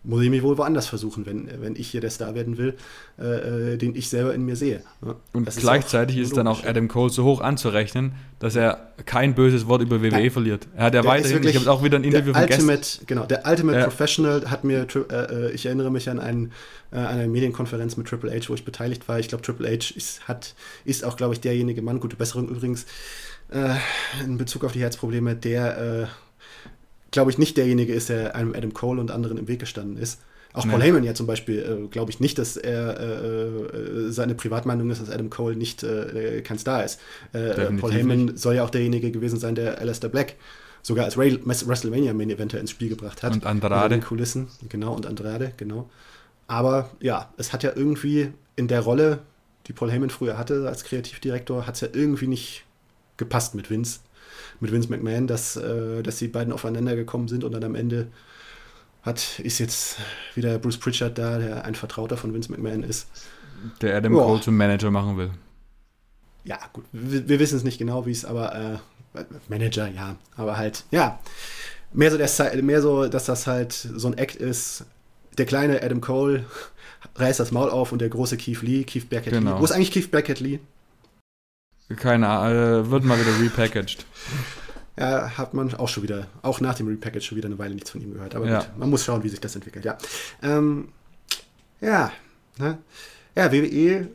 muss ich mich wohl woanders versuchen, wenn, wenn ich hier der Star werden will, äh, den ich selber in mir sehe. Ja, und gleichzeitig ist, ist dann auch Adam Cole so hoch anzurechnen, dass er kein böses Wort über W W E Nein. verliert. Er hat ja weiterhin, ich habe auch wieder ein Interview von Ultimate, Genau, der Ultimate ja. Professional hat mir, äh, ich erinnere mich an einen, äh, eine Medienkonferenz mit Triple H, wo ich beteiligt war. Ich glaube, Triple H ist, hat, ist auch, glaube ich, derjenige Mann, gute Besserung übrigens, äh, in Bezug auf die Herzprobleme, der äh, glaube ich, nicht derjenige ist, der einem Adam Cole und anderen im Weg gestanden ist. Auch nee. Paul Heyman ja zum Beispiel, äh, glaube ich nicht, dass er äh, seine Privatmeinung ist, dass Adam Cole nicht äh, kein Star ist. Äh, Paul Heyman nicht. Soll ja auch derjenige gewesen sein, der Aleister Black sogar als Ray- WrestleMania Main Eventer ins Spiel gebracht hat. Und Andrade. In den Kulissen, genau, und Andrade, genau. Aber ja, es hat ja irgendwie in der Rolle, die Paul Heyman früher hatte als Kreativdirektor, hat es ja irgendwie nicht gepasst mit Vince. mit Vince McMahon, dass, äh, dass die beiden aufeinander gekommen sind und dann am Ende hat, ist jetzt wieder Bruce Pritchard da, der ein Vertrauter von Vince McMahon ist. Der Adam Cole zum Manager machen will. Ja, gut, wir, wir wissen es nicht genau, wie es, aber äh, Manager, ja, aber halt, ja, mehr so, der, mehr so, dass das halt so ein Act ist, der kleine Adam Cole reißt das Maul auf und der große Keith Lee, Keith Beckett genau. Lee. Wo ist eigentlich Keith Beckett Lee? Keine Ahnung, äh, wird mal wieder repackaged. Ja, hat man auch schon wieder, auch nach dem Repackage schon wieder eine Weile nichts von ihm gehört. Aber ja. gut, man muss schauen, wie sich das entwickelt, ja. Ähm, ja, ne? Ja, W W E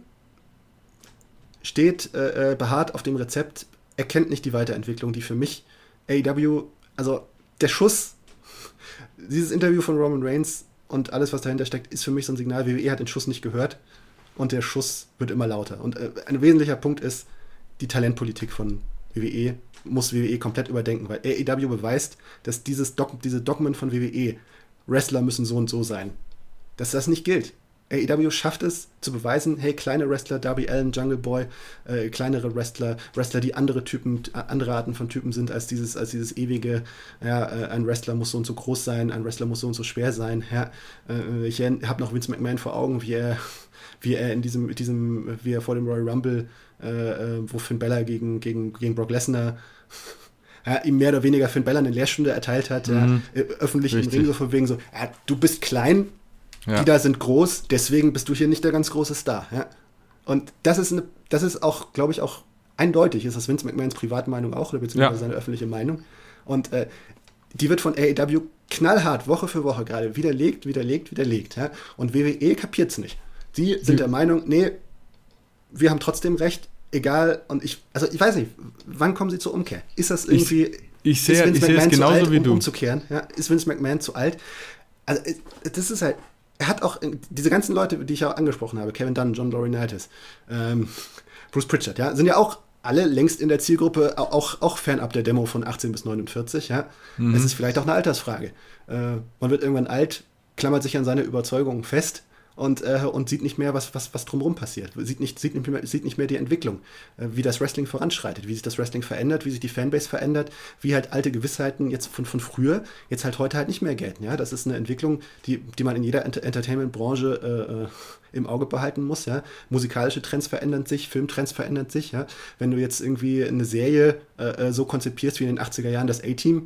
steht äh, beharrt auf dem Rezept, erkennt nicht die Weiterentwicklung, die für mich A E W, also der Schuss, dieses Interview von Roman Reigns und alles, was dahinter steckt, ist für mich so ein Signal, W W E hat den Schuss nicht gehört und der Schuss wird immer lauter. Und äh, ein wesentlicher Punkt ist, die Talentpolitik von W W E muss W W E komplett überdenken, weil A E W beweist, dass dieses Dog- diese Dogmen von W W E, Wrestler müssen so und so sein, dass das nicht gilt. A E W schafft es zu beweisen, hey, kleine Wrestler, Darby Allin, Jungle Boy, äh, kleinere Wrestler, Wrestler, die andere Typen, andere Arten von Typen sind als dieses, als dieses ewige, ja, äh, ein Wrestler muss so und so groß sein, ein Wrestler muss so und so schwer sein. Ja, äh, ich habe noch Vince McMahon vor Augen, wie er, wie er in diesem, diesem, wie er vor dem Royal Rumble, äh, wo Finn Balor gegen, gegen, gegen Brock Lesnar ja, ihm mehr oder weniger Finn Balor eine Lehrstunde erteilt hat, mhm. ja, öffentlich Richtig. Im Ring so von wegen so, ja, du bist klein, ja. die da sind groß, deswegen bist du hier nicht der ganz große Star. Ja? Und das ist, eine, das ist auch, glaube ich, auch eindeutig, ist das Vince McMahons Privatmeinung auch, oder beziehungsweise ja. seine öffentliche Meinung. Und äh, die wird von A E W knallhart Woche für Woche gerade widerlegt, widerlegt, widerlegt. Ja? Und W W E kapiert es nicht. Sie sind der Meinung, nee, wir haben trotzdem recht, egal, und ich, also ich weiß nicht, wann kommen sie zur Umkehr? Ist das irgendwie, ich, ich sehe, ist Vince ich McMahon es genauso zu alt, wie um du. umzukehren? Ja? Ist Vince McMahon zu alt? Also das ist halt, er hat auch, diese ganzen Leute, die ich ja angesprochen habe, Kevin Dunn, John Laurinaitis, ähm, Bruce Pritchard, ja, sind ja auch alle längst in der Zielgruppe, auch, auch fernab der Demo von achtzehn bis neunundvierzig, ja. Mhm. Es ist vielleicht auch eine Altersfrage. Äh, man wird irgendwann alt, klammert sich an seine Überzeugungen fest und, äh, und sieht nicht mehr, was, was, was drumherum passiert. Sieht nicht, sieht, nicht mehr, sieht nicht mehr die Entwicklung, äh, wie das Wrestling voranschreitet, wie sich das Wrestling verändert, wie sich die Fanbase verändert, wie halt alte Gewissheiten jetzt von, von früher jetzt halt heute halt nicht mehr gelten. Ja? Das ist eine Entwicklung, die, die man in jeder Ent- Entertainment-Branche äh, im Auge behalten muss. Ja? Musikalische Trends verändern sich, Filmtrends verändern sich. Ja? Wenn du jetzt irgendwie eine Serie äh, so konzipierst wie in den achtziger Jahren das A-Team,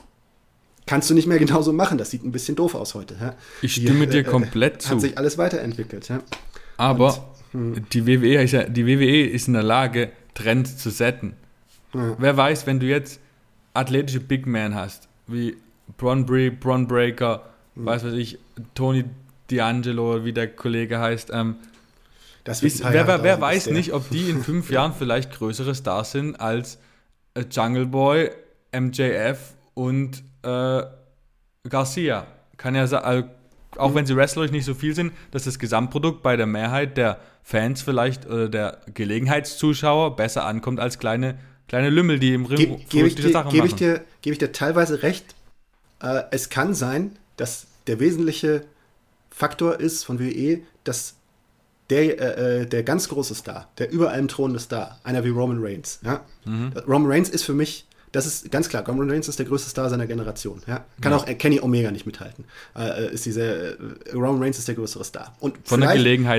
kannst du nicht mehr genauso machen. Das sieht ein bisschen doof aus heute. Ja? Ich stimme die, dir komplett äh, zu. Hat sich alles weiterentwickelt. Ja? Aber Und, hm. die, W W E ist ja, die W W E ist in der Lage, Trends zu setten. Ja. Wer weiß, wenn du jetzt athletische Big Men hast, wie Bron Bre- Bron Breakker, hm. weiß was ich, Tony D'Angelo, wie der Kollege heißt, ähm, das ist, wer, wer, wer weiß nicht, ob die in fünf Jahren vielleicht größere Stars sind als äh, Jungle Boy, M J F und äh, Garcia. Kann ja sein, auch mhm. wenn sie wrestlerisch nicht so viel sind, dass das Gesamtprodukt bei der Mehrheit der Fans vielleicht oder der Gelegenheitszuschauer besser ankommt als kleine, kleine Lümmel, die im Ring Ge- gebe ich, Sachen gebe machen. Ich dir, gebe ich dir teilweise recht. Äh, es kann sein, dass der wesentliche Faktor ist von W W E, dass der, äh, der ganz große Star, der über allem thronende Star, einer wie Roman Reigns. Ja? Mhm. Roman Reigns ist für mich, das ist ganz klar, Roman Reigns ist der größte Star seiner Generation. Ja? Kann ja. auch äh, Kenny Omega nicht mithalten. Äh, ist diese, äh, Roman Reigns ist der größere Star. Und von der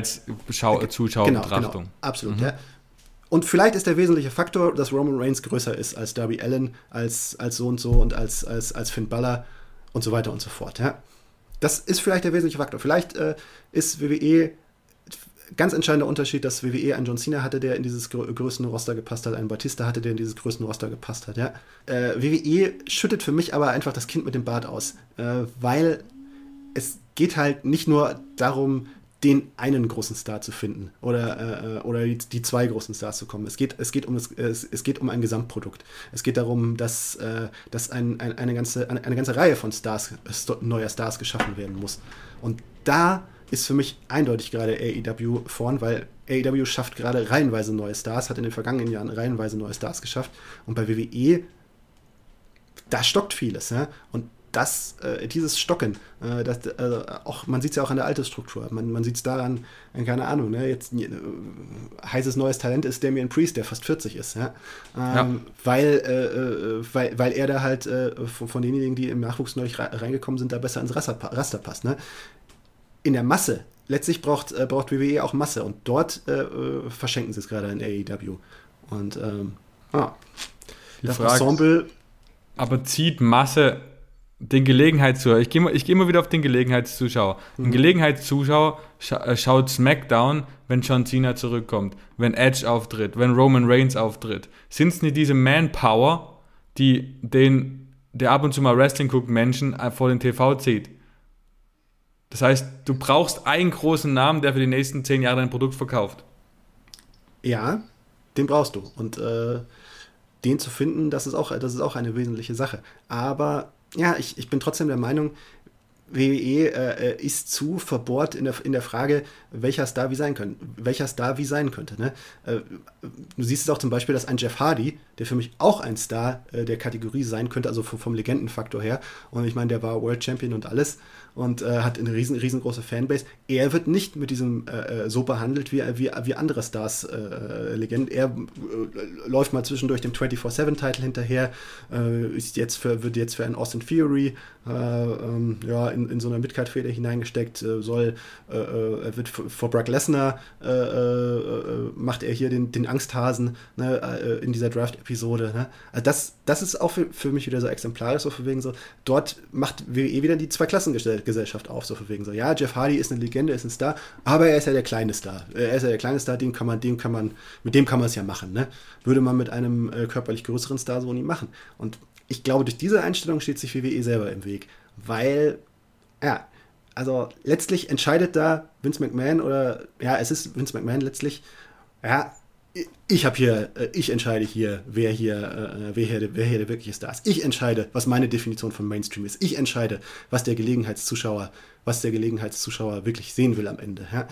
Gelegenheitszuschauerbetrachtung. Genau, genau, absolut. Mhm. Ja. Und vielleicht ist der wesentliche Faktor, dass Roman Reigns größer ist als Darby Allin, als, als so und so und als, als, als Finn Balor und so weiter und so fort. Ja? das ist vielleicht der wesentliche Faktor. Vielleicht äh, ist W W E ganz entscheidender Unterschied, dass W W E einen John Cena hatte, der in dieses grö- größten Roster gepasst hat, einen Batista hatte, der in dieses größten Roster gepasst hat. Ja? Äh, W W E schüttet für mich aber einfach das Kind mit dem Bart aus, äh, weil es geht halt nicht nur darum, den einen großen Star zu finden oder, äh, oder die, die zwei großen Stars zu kommen. Es geht, es geht, um, das, es, es geht um ein Gesamtprodukt. Es geht darum, dass, äh, dass ein, ein, eine, ganze, eine, eine ganze Reihe von Stars, st- neuer Stars geschaffen werden muss. Und da ist für mich eindeutig gerade A E W vorn, weil A E W schafft gerade reihenweise neue Stars, hat in den vergangenen Jahren reihenweise neue Stars geschafft. Und bei W W E, da stockt vieles. Ja? Und das, äh, dieses Stocken, äh, das, äh, auch, man sieht es ja auch an der Altersstruktur. Man, man sieht es daran, äh, keine Ahnung, ne, jetzt äh, heißes neues Talent ist Damian Priest, der fast vierzig ist. Ja? Ähm, ja. Weil, äh, weil, weil er da halt äh, von, von denjenigen, die im Nachwuchs neu reingekommen sind, da besser ins Raster, Raster passt. Ne? In der Masse, letztlich braucht, äh, braucht W W E auch Masse und dort äh, äh, verschenken sie es gerade in A E W. Und ähm, ah, das Frage, Ensemble. Aber zieht Masse den Gelegenheitszuschauer, ich gehe mal, ich geh mal wieder auf den Gelegenheitszuschauer. Mhm. Ein Gelegenheitszuschauer scha- schaut SmackDown, wenn John Cena zurückkommt, wenn Edge auftritt, wenn Roman Reigns auftritt. Sind es nicht diese Manpower, die den, der ab und zu mal Wrestling guckt, Menschen vor den T V zieht? Das heißt, du brauchst einen großen Namen, der für die nächsten zehn Jahre dein Produkt verkauft. Ja, den brauchst du. Und äh, den zu finden, das ist auch, das ist auch eine wesentliche Sache. Aber ja, ich, ich bin trotzdem der Meinung, W W E äh, ist zu verbohrt in der, in der Frage, welcher Star wie sein könnte, welcher Star wie sein könnte. Ne? Äh, du siehst es auch zum Beispiel, dass ein Jeff Hardy, der für mich auch ein Star äh, der Kategorie sein könnte, also vom, vom Legendenfaktor her, und ich meine, der war World Champion und alles und äh, hat eine riesen, riesengroße Fanbase. Er wird nicht mit diesem äh, so behandelt wie, wie, wie andere Stars, äh, Legenden. Er äh, läuft mal zwischendurch dem vierundzwanzig sieben Titel hinterher, äh, ist jetzt für, wird jetzt für einen Austin Theory äh, ähm, ja, in, in so einer Midcard-Feder hineingesteckt, äh, soll, äh, er wird vor Brock Lesnar äh, äh, macht er hier den, den Angsthasen, ne, äh, in dieser Draft-Episode. Ne? Also das, das ist auch für, für mich wieder so exemplarisch, so von wegen so, dort macht W W E wieder die Zwei-Klassen-Gesellschaft auf, so von wegen so, ja, Jeff Hardy ist eine Legende, ist ein Star, aber er ist ja der kleine Star. Er ist ja der kleine Star, den kann man, den kann man, mit dem kann man es ja machen. Ne? Würde man mit einem äh, körperlich größeren Star so nie machen. Und ich glaube, durch diese Einstellung steht sich W W E selber im Weg, weil, ja, also letztlich entscheidet da Vince McMahon oder, ja, es ist Vince McMahon letztlich, ja, ich habe hier, ich entscheide hier, wer hier, wer hier, wer hier der wirkliche Star ist. Ich entscheide, was meine Definition von Mainstream ist. Ich entscheide, was der Gelegenheitszuschauer, was der Gelegenheitszuschauer wirklich sehen will am Ende. Ja.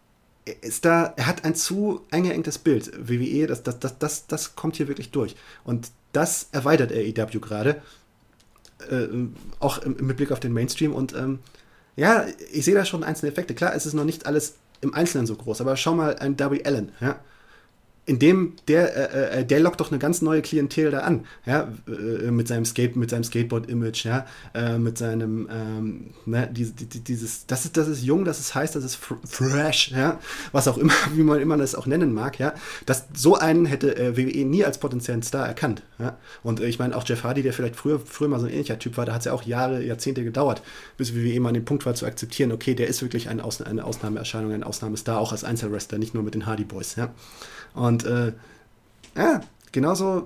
Er ist da, er hat ein zu eingeengtes Bild. W W E, das, das, das, das, das kommt hier wirklich durch. Und das erweitert A E W gerade, äh, auch im, mit Blick auf den Mainstream. Und ähm, ja, ich sehe da schon einzelne Effekte. Klar, es ist noch nicht alles im Einzelnen so groß, aber schau mal ein Darby Allin, ja. In dem, der, äh, der lockt doch eine ganz neue Klientel da an, ja, äh, mit seinem Skate, mit seinem Skateboard-Image, ja, äh, mit seinem, ähm, ne, die, die, dieses, das ist, das ist jung, das ist heiß, das ist fr- fresh, ja, was auch immer, wie man immer das auch nennen mag, ja, das, so einen hätte äh, W W E nie als potenziellen Star erkannt, ja, und äh, ich meine auch Jeff Hardy, der vielleicht früher, früher mal so ein ähnlicher Typ war, da hat es ja auch Jahre, Jahrzehnte gedauert, bis W W E mal an den Punkt war zu akzeptieren, okay, der ist wirklich eine, Ausna- eine Ausnahmeerscheinung, ein Ausnahmestar, auch als Einzelwrestler, nicht nur mit den Hardy Boys, ja. Und äh, ja, genauso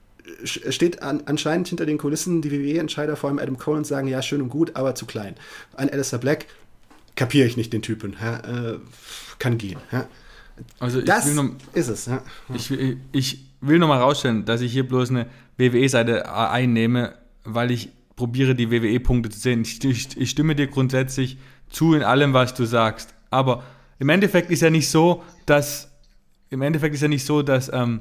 steht an, anscheinend hinter den Kulissen die W W E-Entscheider, vor allem Adam Cole, und sagen, ja, schön und gut, aber zu klein. Ein Aleister Black kapiere ich nicht, den Typen. Ja, äh, kann gehen. Ja. Also ich das will noch, ist es. Ja. Ich, will, ich will noch mal rausstellen, dass ich hier bloß eine W W E-Seite einnehme, weil ich probiere, die W W E-Punkte zu sehen. Ich, ich, ich stimme dir grundsätzlich zu in allem, was du sagst. Aber im Endeffekt ist ja nicht so, dass Im Endeffekt ist ja nicht so, dass ähm,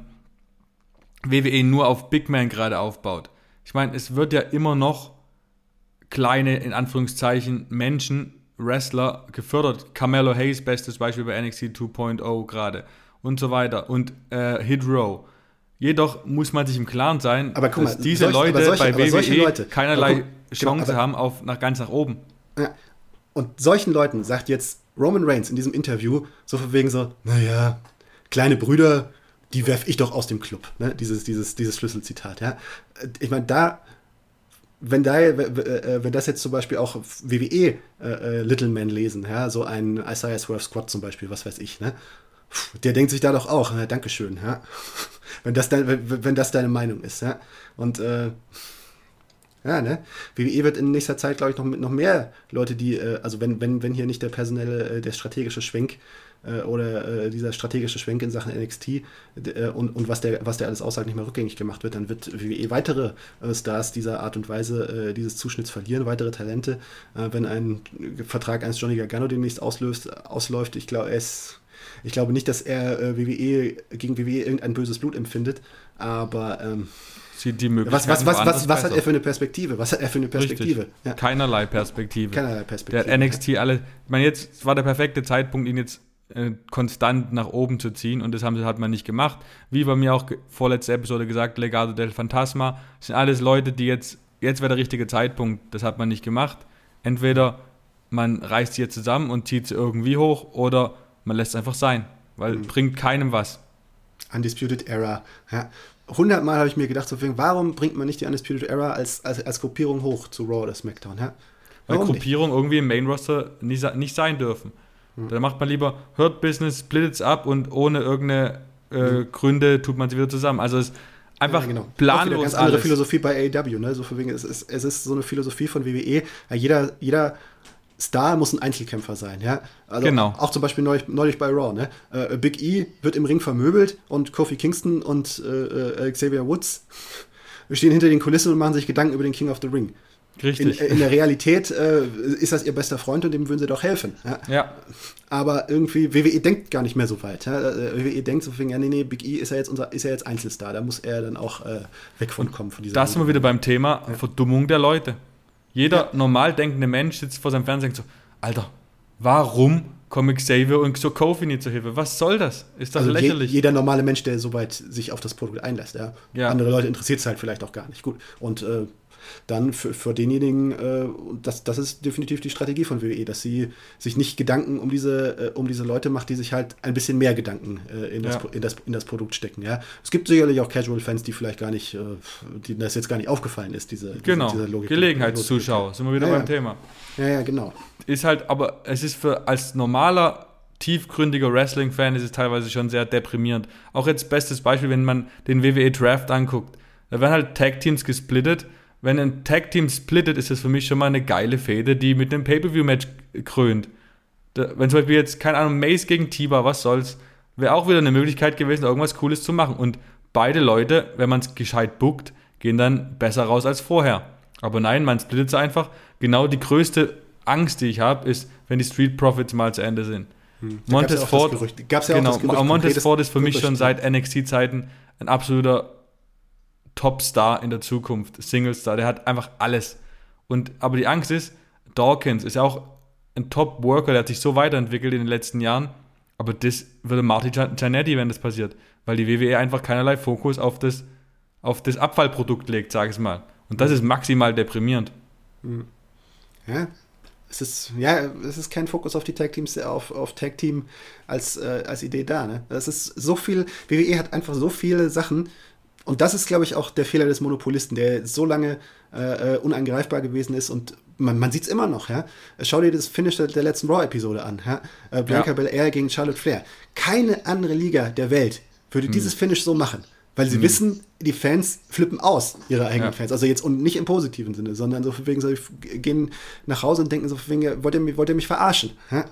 W W E nur auf Big Man gerade aufbaut. Ich meine, es wird ja immer noch kleine, in Anführungszeichen, Menschen, Wrestler gefördert. Carmelo Hayes, bestes Beispiel bei N X T zwei Punkt null gerade und so weiter. Und äh, Hit Row. Jedoch muss man sich im Klaren sein, aber guck dass mal, diese solche, Leute solche, bei W W E Leute, keinerlei guck, Chance genau, aber, haben auf nach ganz nach oben. Ja. Und solchen Leuten sagt jetzt Roman Reigns in diesem Interview so von wegen so, naja, kleine Brüder, die werfe ich doch aus dem Club. Ne? Dieses, dieses, dieses Schlüsselzitat. Ja? Ich meine, da wenn, da, wenn das jetzt zum Beispiel auch W W E äh, Little Men lesen, ja, so ein Isaiah Swerve Squad zum Beispiel, was weiß ich, ne? Der denkt sich da doch auch, na, Dankeschön, ja. Wenn das, dein, wenn, wenn das deine Meinung ist, ja. Und äh, ja, ne? W W E wird in nächster Zeit, glaube ich, noch mit noch mehr Leute, die, äh, also wenn, wenn, wenn hier nicht der personelle, äh, der strategische Schwenk äh, oder äh, dieser strategische Schwenk in Sachen N X T äh, und, und was der, was der alles aussagt, nicht mehr rückgängig gemacht wird, dann wird W W E weitere äh, Stars dieser Art und Weise äh, dieses Zuschnitts verlieren, weitere Talente. Äh, wenn ein Vertrag eines Johnny Gargano demnächst auslöst, ausläuft, ich glaube, es Ich glaube nicht, dass er äh, W W E gegen W W E irgendein böses Blut empfindet, aber ähm, sieht die Möglichkeit. Was, was, was, was, was hat er für eine Perspektive? Was hat er für eine Perspektive? Ja. Keinerlei Perspektive. Keinerlei Perspektive. Der N X T alle. Ich meine, jetzt war der perfekte Zeitpunkt, ihn jetzt äh, konstant nach oben zu ziehen, und das haben sie, hat man nicht gemacht. Wie bei mir auch ge- vorletzte Episode gesagt, Legado del Fantasma, das sind alles Leute, die jetzt, jetzt wäre der richtige Zeitpunkt, das hat man nicht gemacht. Entweder man reißt sie jetzt zusammen und zieht sie irgendwie hoch, oder man lässt es einfach sein, weil mhm. bringt keinem was. Undisputed Era. Ja. Hundertmal habe ich mir gedacht, so, warum bringt man nicht die Undisputed Era als, als, als Gruppierung hoch zu Raw oder SmackDown? Ja? Weil Gruppierung nicht? Irgendwie im Main-Roster nicht, nicht sein dürfen. Mhm. Da macht man lieber Hurt Business, splittet's ab, und ohne irgendeine äh, mhm. Gründe tut man sie wieder zusammen. Also es ist einfach ja, genau. planlos. Auch ganz andere alles. Philosophie bei A E W. Ne? So von wegen, es, ist, es ist so eine Philosophie von W W E. Ja, jeder, jeder Star muss ein Einzelkämpfer sein, ja. Also genau. Auch zum Beispiel neulich, neulich bei Raw, ne? Äh, Big E wird im Ring vermöbelt und Kofi Kingston und äh, Xavier Woods stehen hinter den Kulissen und machen sich Gedanken über den King of the Ring. Richtig. In, in der Realität äh, ist das ihr bester Freund, und dem würden sie doch helfen. Ja. ja. Aber irgendwie, W W E denkt gar nicht mehr so weit. Ja. W W E denkt so, ja, nee, nee, Big E ist ja jetzt unser, ist ja jetzt Einzelstar, da muss er dann auch äh, weg von kommen. Von dieser da sind wir wieder beim Thema ja. Verdummung der Leute. Jeder ja. normal denkende Mensch sitzt vor seinem Fernseher und denkt so, Alter, warum kommen Xavier und so Kofi nicht zur Hilfe? Was soll das? Ist das also lächerlich? Je, jeder normale Mensch, der soweit sich auf das Produkt einlässt. Ja. Ja. Andere Leute interessiert es halt vielleicht auch gar nicht. Gut. Und äh, dann für, für denjenigen, äh, das, das ist definitiv die Strategie von W W E, dass sie sich nicht Gedanken um diese, äh, um diese Leute macht, die sich halt ein bisschen mehr Gedanken äh, in, das, ja. in, das, in das Produkt stecken. Ja. Es gibt sicherlich auch Casual-Fans, die vielleicht gar nicht, äh, denen das jetzt gar nicht aufgefallen ist, diese, genau. diese, diese Logik. Gelegenheitszuschauer, sind wir wieder ja, beim ja. Thema. Ja, ja, genau. Ist halt, aber es ist für als normaler, tiefgründiger Wrestling-Fan ist es teilweise schon sehr deprimierend. Auch jetzt bestes Beispiel, wenn man den W W E Draft anguckt. Da werden halt Tag-Teams gesplittet. Wenn ein Tag-Team splittet, ist das für mich schon mal eine geile Fehde, die mit einem Pay-Per-View-Match krönt. Da, wenn zum Beispiel jetzt, keine Ahnung, Mace gegen T-Bar, was soll's, wäre auch wieder eine Möglichkeit gewesen, irgendwas Cooles zu machen. Und beide Leute, wenn man es gescheit bookt, gehen dann besser raus als vorher. Aber nein, man splittet es einfach. Genau die größte Angst, die ich habe, ist, wenn die Street Profits mal zu Ende sind. Hm. Montez ja Ford, gab's ja genau, auch das Gerücht, Montez Ford ist für mich Gerücht. schon seit N X T-Zeiten ein absoluter Topstar in der Zukunft, Singlestar, der hat einfach alles. Und, aber die Angst ist, Dawkins ist ja auch ein Top-Worker, der hat sich so weiterentwickelt in den letzten Jahren, aber das würde Marty Jannetty, wenn das passiert, weil die W W E einfach keinerlei Fokus auf das, auf das Abfallprodukt legt, sag ich mal. Und das ist maximal deprimierend. Ja, es ist, ja, es ist kein Fokus auf die Tag-Teams, auf, auf Tag-Team als, äh, als Idee da. Ne? Es ist so viel, W W E hat einfach so viele Sachen. Und das ist, glaube ich, auch der Fehler des Monopolisten, der so lange äh, unangreifbar gewesen ist, und man, man sieht es immer noch. Ja? Schau dir das Finish der, der letzten Raw-Episode an. Ja? Äh, Bianca ja. Belair gegen Charlotte Flair. Keine andere Liga der Welt würde hm. dieses Finish so machen, weil sie hm. wissen, die Fans flippen aus, ihre eigenen ja. Fans. Also jetzt, und nicht im positiven Sinne, sondern so von wegen, so, gehen nach Hause und denken so von wegen, wollt ihr, wollt ihr mich verarschen? Ja?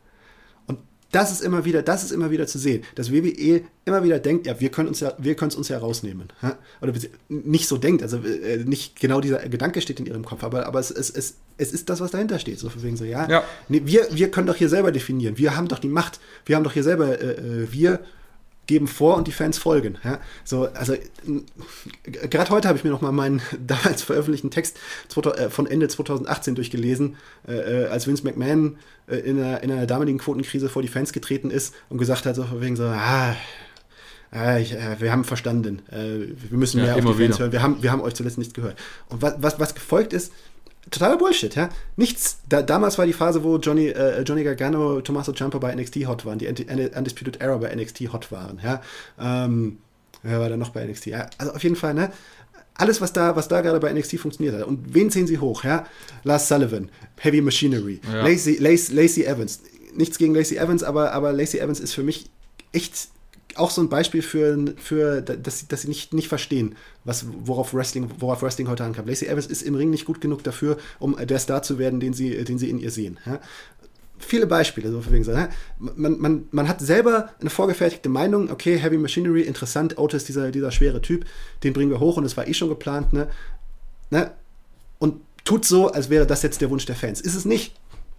Das ist immer wieder, das ist immer wieder zu sehen, dass W W E immer wieder denkt, ja, wir können uns ja, wir können es uns ja rausnehmen. Ja? Oder nicht so denkt, also äh, nicht genau dieser Gedanke steht in ihrem Kopf, aber, aber es, es, es, es ist das, was dahinter steht. So von wegen so, ja, ja. Nee, wir, wir können doch hier selber definieren, wir haben doch die Macht, wir haben doch hier selber, äh, wir geben vor und die Fans folgen. Ja? So, also gerade heute habe ich mir noch mal meinen damals veröffentlichten Text von Ende zwanzig achtzehn durchgelesen, äh, als Vince McMahon äh, in, einer, in einer damaligen Quotenkrise vor die Fans getreten ist und gesagt hat, so von wegen so, ah, ah ich, äh, wir haben verstanden, äh, wir müssen ja, mehr auf die Fans wieder. hören, wir haben, wir haben euch zuletzt nichts gehört. Und was, was, was gefolgt ist, totaler Bullshit, ja. Nichts. Da, damals war die Phase, wo Johnny, äh, Johnny Gargano, Tommaso Ciampa bei N X T hot waren, die Undisputed Era bei N X T hot waren, ja. Ähm, wer war da noch bei N X T? Ja, also auf jeden Fall, ne? alles, was da, was da gerade bei N X T funktioniert hat. Und wen ziehen sie hoch? Ja? Lars Sullivan, Heavy Machinery, ja. Lacey, Lacey, Lacey Evans. Nichts gegen Lacey Evans, aber, aber Lacey Evans ist für mich echt auch so ein Beispiel für, für dass, dass sie nicht, nicht verstehen, was, worauf, Wrestling, worauf Wrestling heute ankam. Lacey Evans ist im Ring nicht gut genug dafür, um der Star zu werden, den sie, den sie in ihr sehen. Ja? Viele Beispiele, so wegen so, ja? man, man, man hat selber eine vorgefertigte Meinung, okay, Heavy Machinery, interessant, Otis, dieser, dieser schwere Typ, den bringen wir hoch und das war eh schon geplant, ne? Ne? Und tut so, als wäre das jetzt der Wunsch der Fans. Ist es nicht.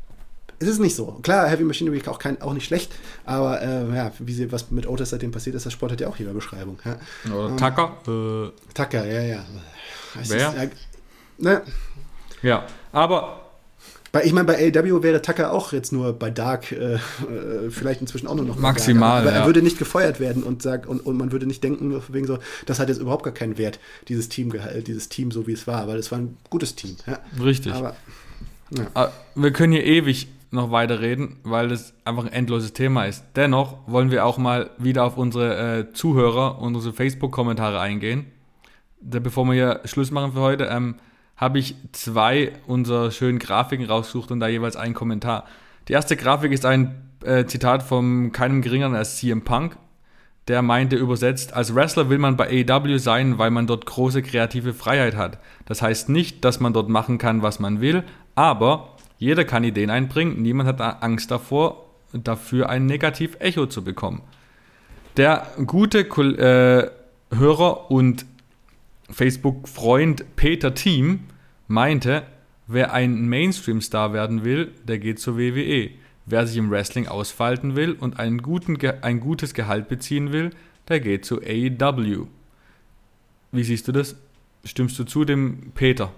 Es ist nicht so. Klar, Heavy Machinery auch, kein, auch nicht schlecht, aber äh, ja, wie sie, was mit Otis seitdem passiert ist, das Sport hat ja auch jeder Beschreibung. Ja? Oder ähm, Tucker. Äh, Tucker, ja, ja. Es wer? Ist, ja, ne? Ja, aber bei, ich meine, bei A E W wäre Tucker auch jetzt nur bei Dark äh, vielleicht inzwischen auch nur noch maximal, Dark, aber ja. er würde nicht gefeuert werden und, sag, und, und man würde nicht denken, wegen so, das hat jetzt überhaupt gar keinen Wert, dieses Team, dieses Team so wie es war, weil es war ein gutes Team. Ja? Richtig. Aber, ja. aber wir können hier ewig noch weiterreden, weil das einfach ein endloses Thema ist. Dennoch wollen wir auch mal wieder auf unsere äh, Zuhörer und unsere Facebook-Kommentare eingehen. Da, bevor wir hier Schluss machen für heute, ähm, habe ich zwei unserer schönen Grafiken rausgesucht und da jeweils einen Kommentar. Die erste Grafik ist ein äh, Zitat von keinem geringeren als C M Punk, der meinte übersetzt, als Wrestler will man bei A E W sein, weil man dort große kreative Freiheit hat. Das heißt nicht, dass man dort machen kann, was man will, aber jeder kann Ideen einbringen, niemand hat Angst davor, dafür ein Negativ-Echo zu bekommen. Der gute äh, Hörer und Facebook-Freund Peter Thiem meinte, wer ein Mainstream-Star werden will, der geht zur W W E. Wer sich im Wrestling ausfalten will und einen guten Ge- ein gutes Gehalt beziehen will, der geht zu A E W. Wie siehst du das? Stimmst du zu dem Peter?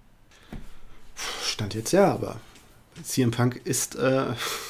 Stand jetzt ja, aber C M Punk ist äh,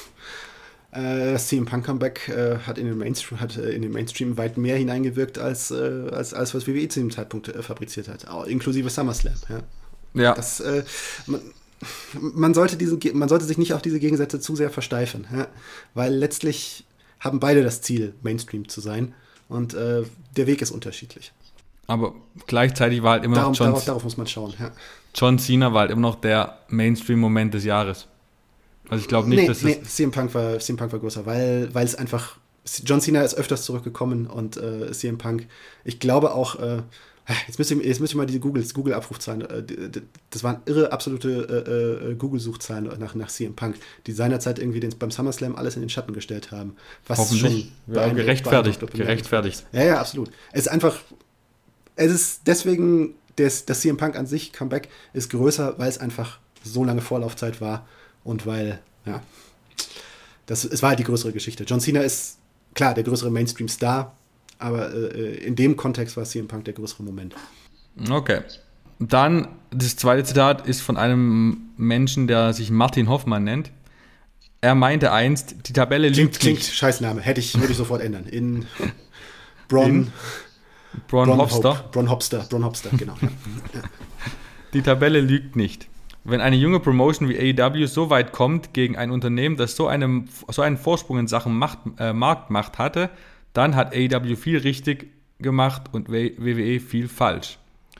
äh, das C M Punk Comeback äh, hat, in den Mainstream, hat äh, in den Mainstream weit mehr hineingewirkt, als, äh, als, als was W W E zu dem Zeitpunkt äh, fabriziert hat, auch inklusive SummerSlam. Ja. Ja. Das, äh, man, man, sollte diese, man sollte sich nicht auf diese Gegensätze zu sehr versteifen, ja? Weil letztlich haben beide das Ziel, Mainstream zu sein und äh, der Weg ist unterschiedlich. Aber gleichzeitig war halt immer Darum, noch John, darauf, darauf muss man schauen. Ja. John Cena war halt immer noch der Mainstream-Moment des Jahres. Also ich glaube nicht, nee, dass nee, das... C M Punk war, C M Punk war größer, weil, weil es einfach... John Cena ist öfters zurückgekommen und äh, C M Punk, ich glaube auch... Äh, jetzt müsst ihr, jetzt müsst ihr mal diese Google, Google-Abrufzahlen... Äh, das waren irre, absolute äh, Google-Suchzahlen nach, nach C M Punk, die seinerzeit irgendwie den, beim SummerSlam alles in den Schatten gestellt haben. Was Hoffentlich. Schon ja, gerechtfertigt. gerechtfertigt. Ja, ja, absolut. Es ist einfach... Es ist deswegen... Das, das C M Punk an sich, Comeback, ist größer, weil es einfach so lange Vorlaufzeit war und weil, ja, das, es war halt die größere Geschichte. John Cena ist, klar, der größere Mainstream-Star, aber äh, in dem Kontext war C M Punk der größere Moment. Okay. Dann, das zweite Zitat ist von einem Menschen, der sich Martin Hoffmann nennt. Er meinte einst, die Tabelle klingt, lügt klingt nicht. Scheißname, hätte ich, würde ich sofort ändern. In Bron... In Bron, Bron Hopster. Hope, Bron Hopster, Bron Hopster, genau. Ja. Die Tabelle lügt nicht. Wenn eine junge Promotion wie A E W so weit kommt gegen ein Unternehmen, das so, einem, so einen Vorsprung in Sachen Macht, äh, Marktmacht hatte, dann hat A E W viel richtig gemacht und W W E viel falsch.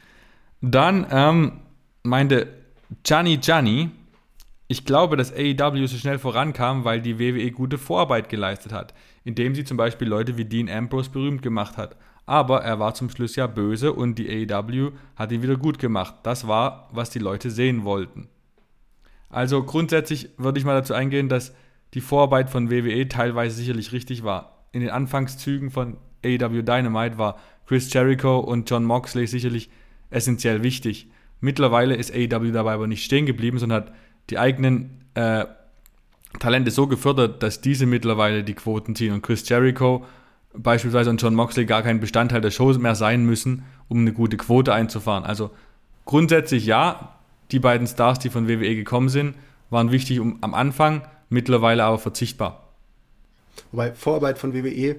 Dann ähm, meinte Gianni Gianni, ich glaube, dass A E W so schnell vorankam, weil die W W E gute Vorarbeit geleistet hat, indem sie zum Beispiel Leute wie Dean Ambrose berühmt gemacht hat. Aber er war zum Schluss ja böse und die A E W hat ihn wieder gut gemacht. Das war, was die Leute sehen wollten. Also grundsätzlich würde ich mal dazu eingehen, dass die Vorarbeit von W W E teilweise sicherlich richtig war. In den Anfangszügen von A E W Dynamite war Chris Jericho und Jon Moxley sicherlich essentiell wichtig. Mittlerweile ist A E W dabei aber nicht stehen geblieben, sondern hat die eigenen äh, Talente so gefördert, dass diese mittlerweile die Quoten ziehen und Chris Jericho beispielsweise und Jon Moxley gar kein Bestandteil der Show mehr sein müssen, um eine gute Quote einzufahren. Also grundsätzlich ja, die beiden Stars, die von W W E gekommen sind, waren wichtig um, am Anfang, mittlerweile aber verzichtbar. Wobei Vorarbeit von W W E,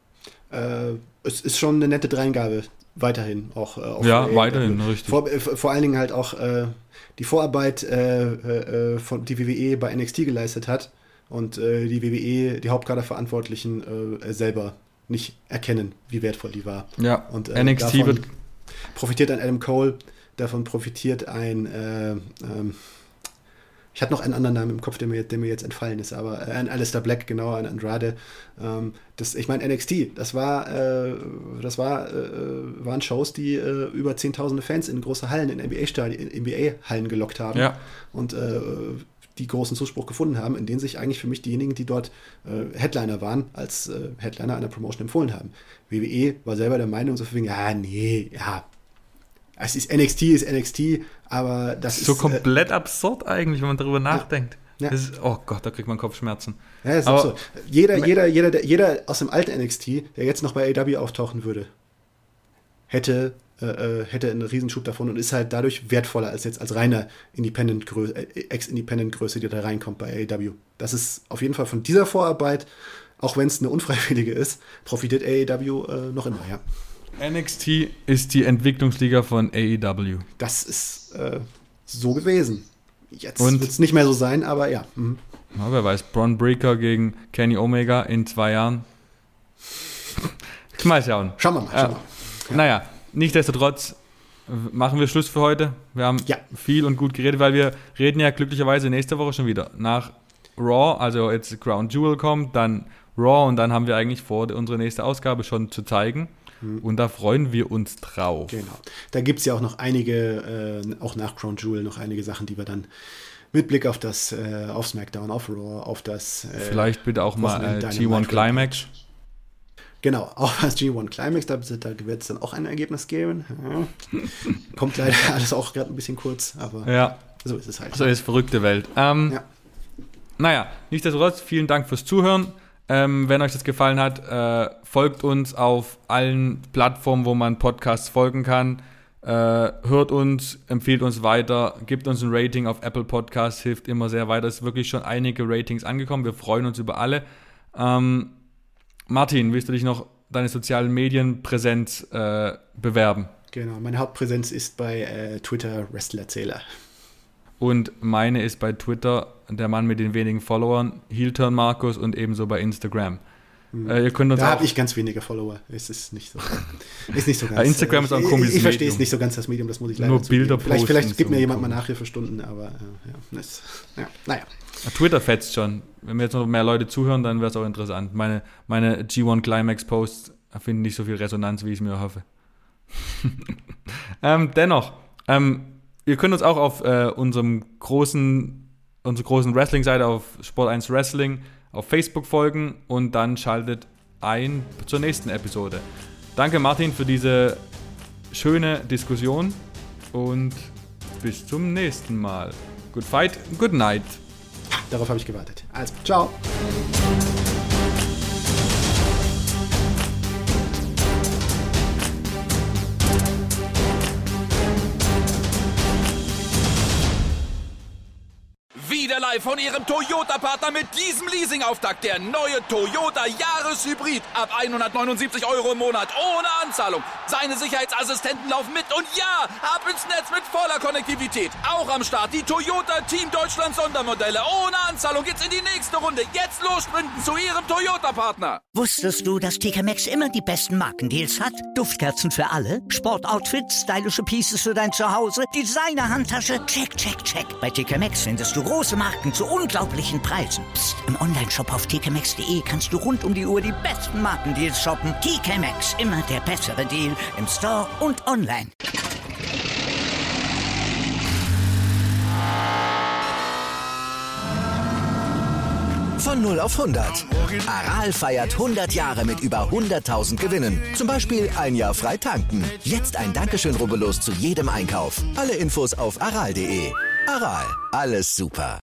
äh, es ist schon eine nette Dreingabe, weiterhin auch. Äh, auf ja, W W E. weiterhin, richtig. Vor, äh, vor allen Dingen halt auch äh, die Vorarbeit, äh, äh, von, die W W E bei N X T geleistet hat und äh, die W W E, die Hauptkaderverantwortlichen äh, selber nicht erkennen, wie wertvoll die war. Ja, und, äh, N X T davon, wird profitiert ein Adam Cole, davon profitiert ein, äh, ähm, ich hatte noch einen anderen Namen im Kopf, der mir, der mir jetzt entfallen ist, aber äh, ein Aleister Black, genau, ein Andrade. Ähm, das, ich meine, N X T, das war, äh, das war, äh, waren Shows, die äh, über zehntausende Fans in große Hallen, in N B A-Stadien, in N B A-Hallen gelockt haben. Ja. Und äh, die großen Zuspruch gefunden haben, in denen sich eigentlich für mich diejenigen, die dort äh, Headliner waren, als äh, Headliner einer Promotion empfohlen haben. W W E war selber der Meinung, so von wegen, ja, nee, ja, es ist N X T, ist N X T, aber das so ist... So komplett äh, absurd eigentlich, wenn man darüber nachdenkt. Ja. Das ist, oh Gott, da kriegt man Kopfschmerzen. Ja, das ist aber, absurd. Jeder, jeder, jeder, der, jeder aus dem alten N X T, der jetzt noch bei A E W auftauchen würde, hätte... Äh, hätte einen Riesenschub davon und ist halt dadurch wertvoller als jetzt als reiner Independent-Größe, äh, Ex-Independent-Größe, die da reinkommt bei A E W. Das ist auf jeden Fall von dieser Vorarbeit, auch wenn es eine unfreiwillige ist, profitiert A E W äh, noch immer, ja. N X T ist die Entwicklungsliga von A E W. Das ist äh, so gewesen. Jetzt wird es nicht mehr so sein, aber ja. Mhm. Ja, wer weiß, Bron Breakker gegen Kenny Omega in zwei Jahren. Mal schauen. Schauen wir mal. Schauen wir mal. Ja. Naja, nichtsdestotrotz machen wir Schluss für heute. Wir haben ja. viel und gut geredet, weil wir reden ja glücklicherweise nächste Woche schon wieder. Nach Raw, also jetzt Crown Jewel kommt, dann Raw und dann haben wir eigentlich vor, unsere nächste Ausgabe schon zu zeigen. Mhm. Und da freuen wir uns drauf. Genau. Da gibt es ja auch noch einige, äh, auch nach Crown Jewel, noch einige Sachen, die wir dann mit Blick auf das, äh, auf SmackDown, auf Raw, auf das... Äh, Vielleicht bitte auch mal äh, G eins Climax. Genau, auch das G eins Climax, da, da wird es dann auch ein Ergebnis geben. Ja. Kommt leider alles auch gerade ein bisschen kurz, aber ja. so ist es halt. So ist verrückte Welt. Ähm, ja. Naja, nichtsdestotrotz, vielen Dank fürs Zuhören. Ähm, wenn euch das gefallen hat, äh, folgt uns auf allen Plattformen, wo man Podcasts folgen kann. Äh, hört uns, empfiehlt uns weiter, gibt uns ein Rating auf Apple Podcasts, hilft immer sehr weiter. Es sind wirklich schon einige Ratings angekommen. Wir freuen uns über alle. Ähm, Martin, willst du dich noch deine sozialen Medienpräsenz äh, bewerben? Genau, meine Hauptpräsenz ist bei äh, Twitter Wrestlerzähler. Und meine ist bei Twitter der Mann mit den wenigen Followern, Heelturn Markus, und ebenso bei Instagram. Hm. Äh, ihr könnt uns da auch habe ich ganz wenige Follower. Es ist nicht so, ist nicht so ganz. Instagram ist auch ein komisches Ich, ich verstehe Medium. es nicht so ganz, das Medium, das muss ich leider Nur Bilder posten. Vielleicht, vielleicht gibt so mir jemand mal Nachhilfestunden, aber äh, ja, das, ja, naja. Twitter fetzt schon. Wenn mir jetzt noch mehr Leute zuhören, dann wäre es auch interessant. Meine, meine G eins Climax Posts finden nicht so viel Resonanz, wie ich es mir hoffe. ähm, dennoch, ähm, ihr könnt uns auch auf äh, unserem großen, unserer großen Wrestling-Seite auf Sport eins Wrestling auf Facebook folgen und dann schaltet ein zur nächsten Episode. Danke Martin für diese schöne Diskussion und bis zum nächsten Mal. Good fight, good night. Darauf habe ich gewartet. Also, ciao. Wieder live von Ihrem Toyota-Partner mit diesem Leasing-Auftakt. Der neue Toyota Jahreshybrid. Ab hundertneunundsiebzig Euro im Monat. Ohne Anzahlung. Seine Sicherheitsassistenten laufen mit. Und ja, ab ins Netz mit voller Konnektivität. Auch am Start die Toyota Team Deutschland Sondermodelle. Ohne Anzahlung geht's in die nächste Runde. Jetzt los sprinten zu Ihrem Toyota-Partner. Wusstest du, dass T K Maxx immer die besten Markendeals hat? Duftkerzen für alle, Sportoutfits, stylische Pieces für dein Zuhause, Designer-Handtasche, check, check, check. Bei T K Maxx findest du große Marken zu unglaublichen Preisen. Psst. im Onlineshop auf t k maxx punkt d e kannst du rund um die Uhr die besten Markendeals shoppen. T K Maxx, immer der bessere Deal im Store und online. Von null auf hundert. Aral feiert hundert Jahre mit über hunderttausend Gewinnen. Zum Beispiel ein Jahr frei tanken. Jetzt ein Dankeschön, rubbellos zu jedem Einkauf. Alle Infos auf aral punkt de. Aral, alles super.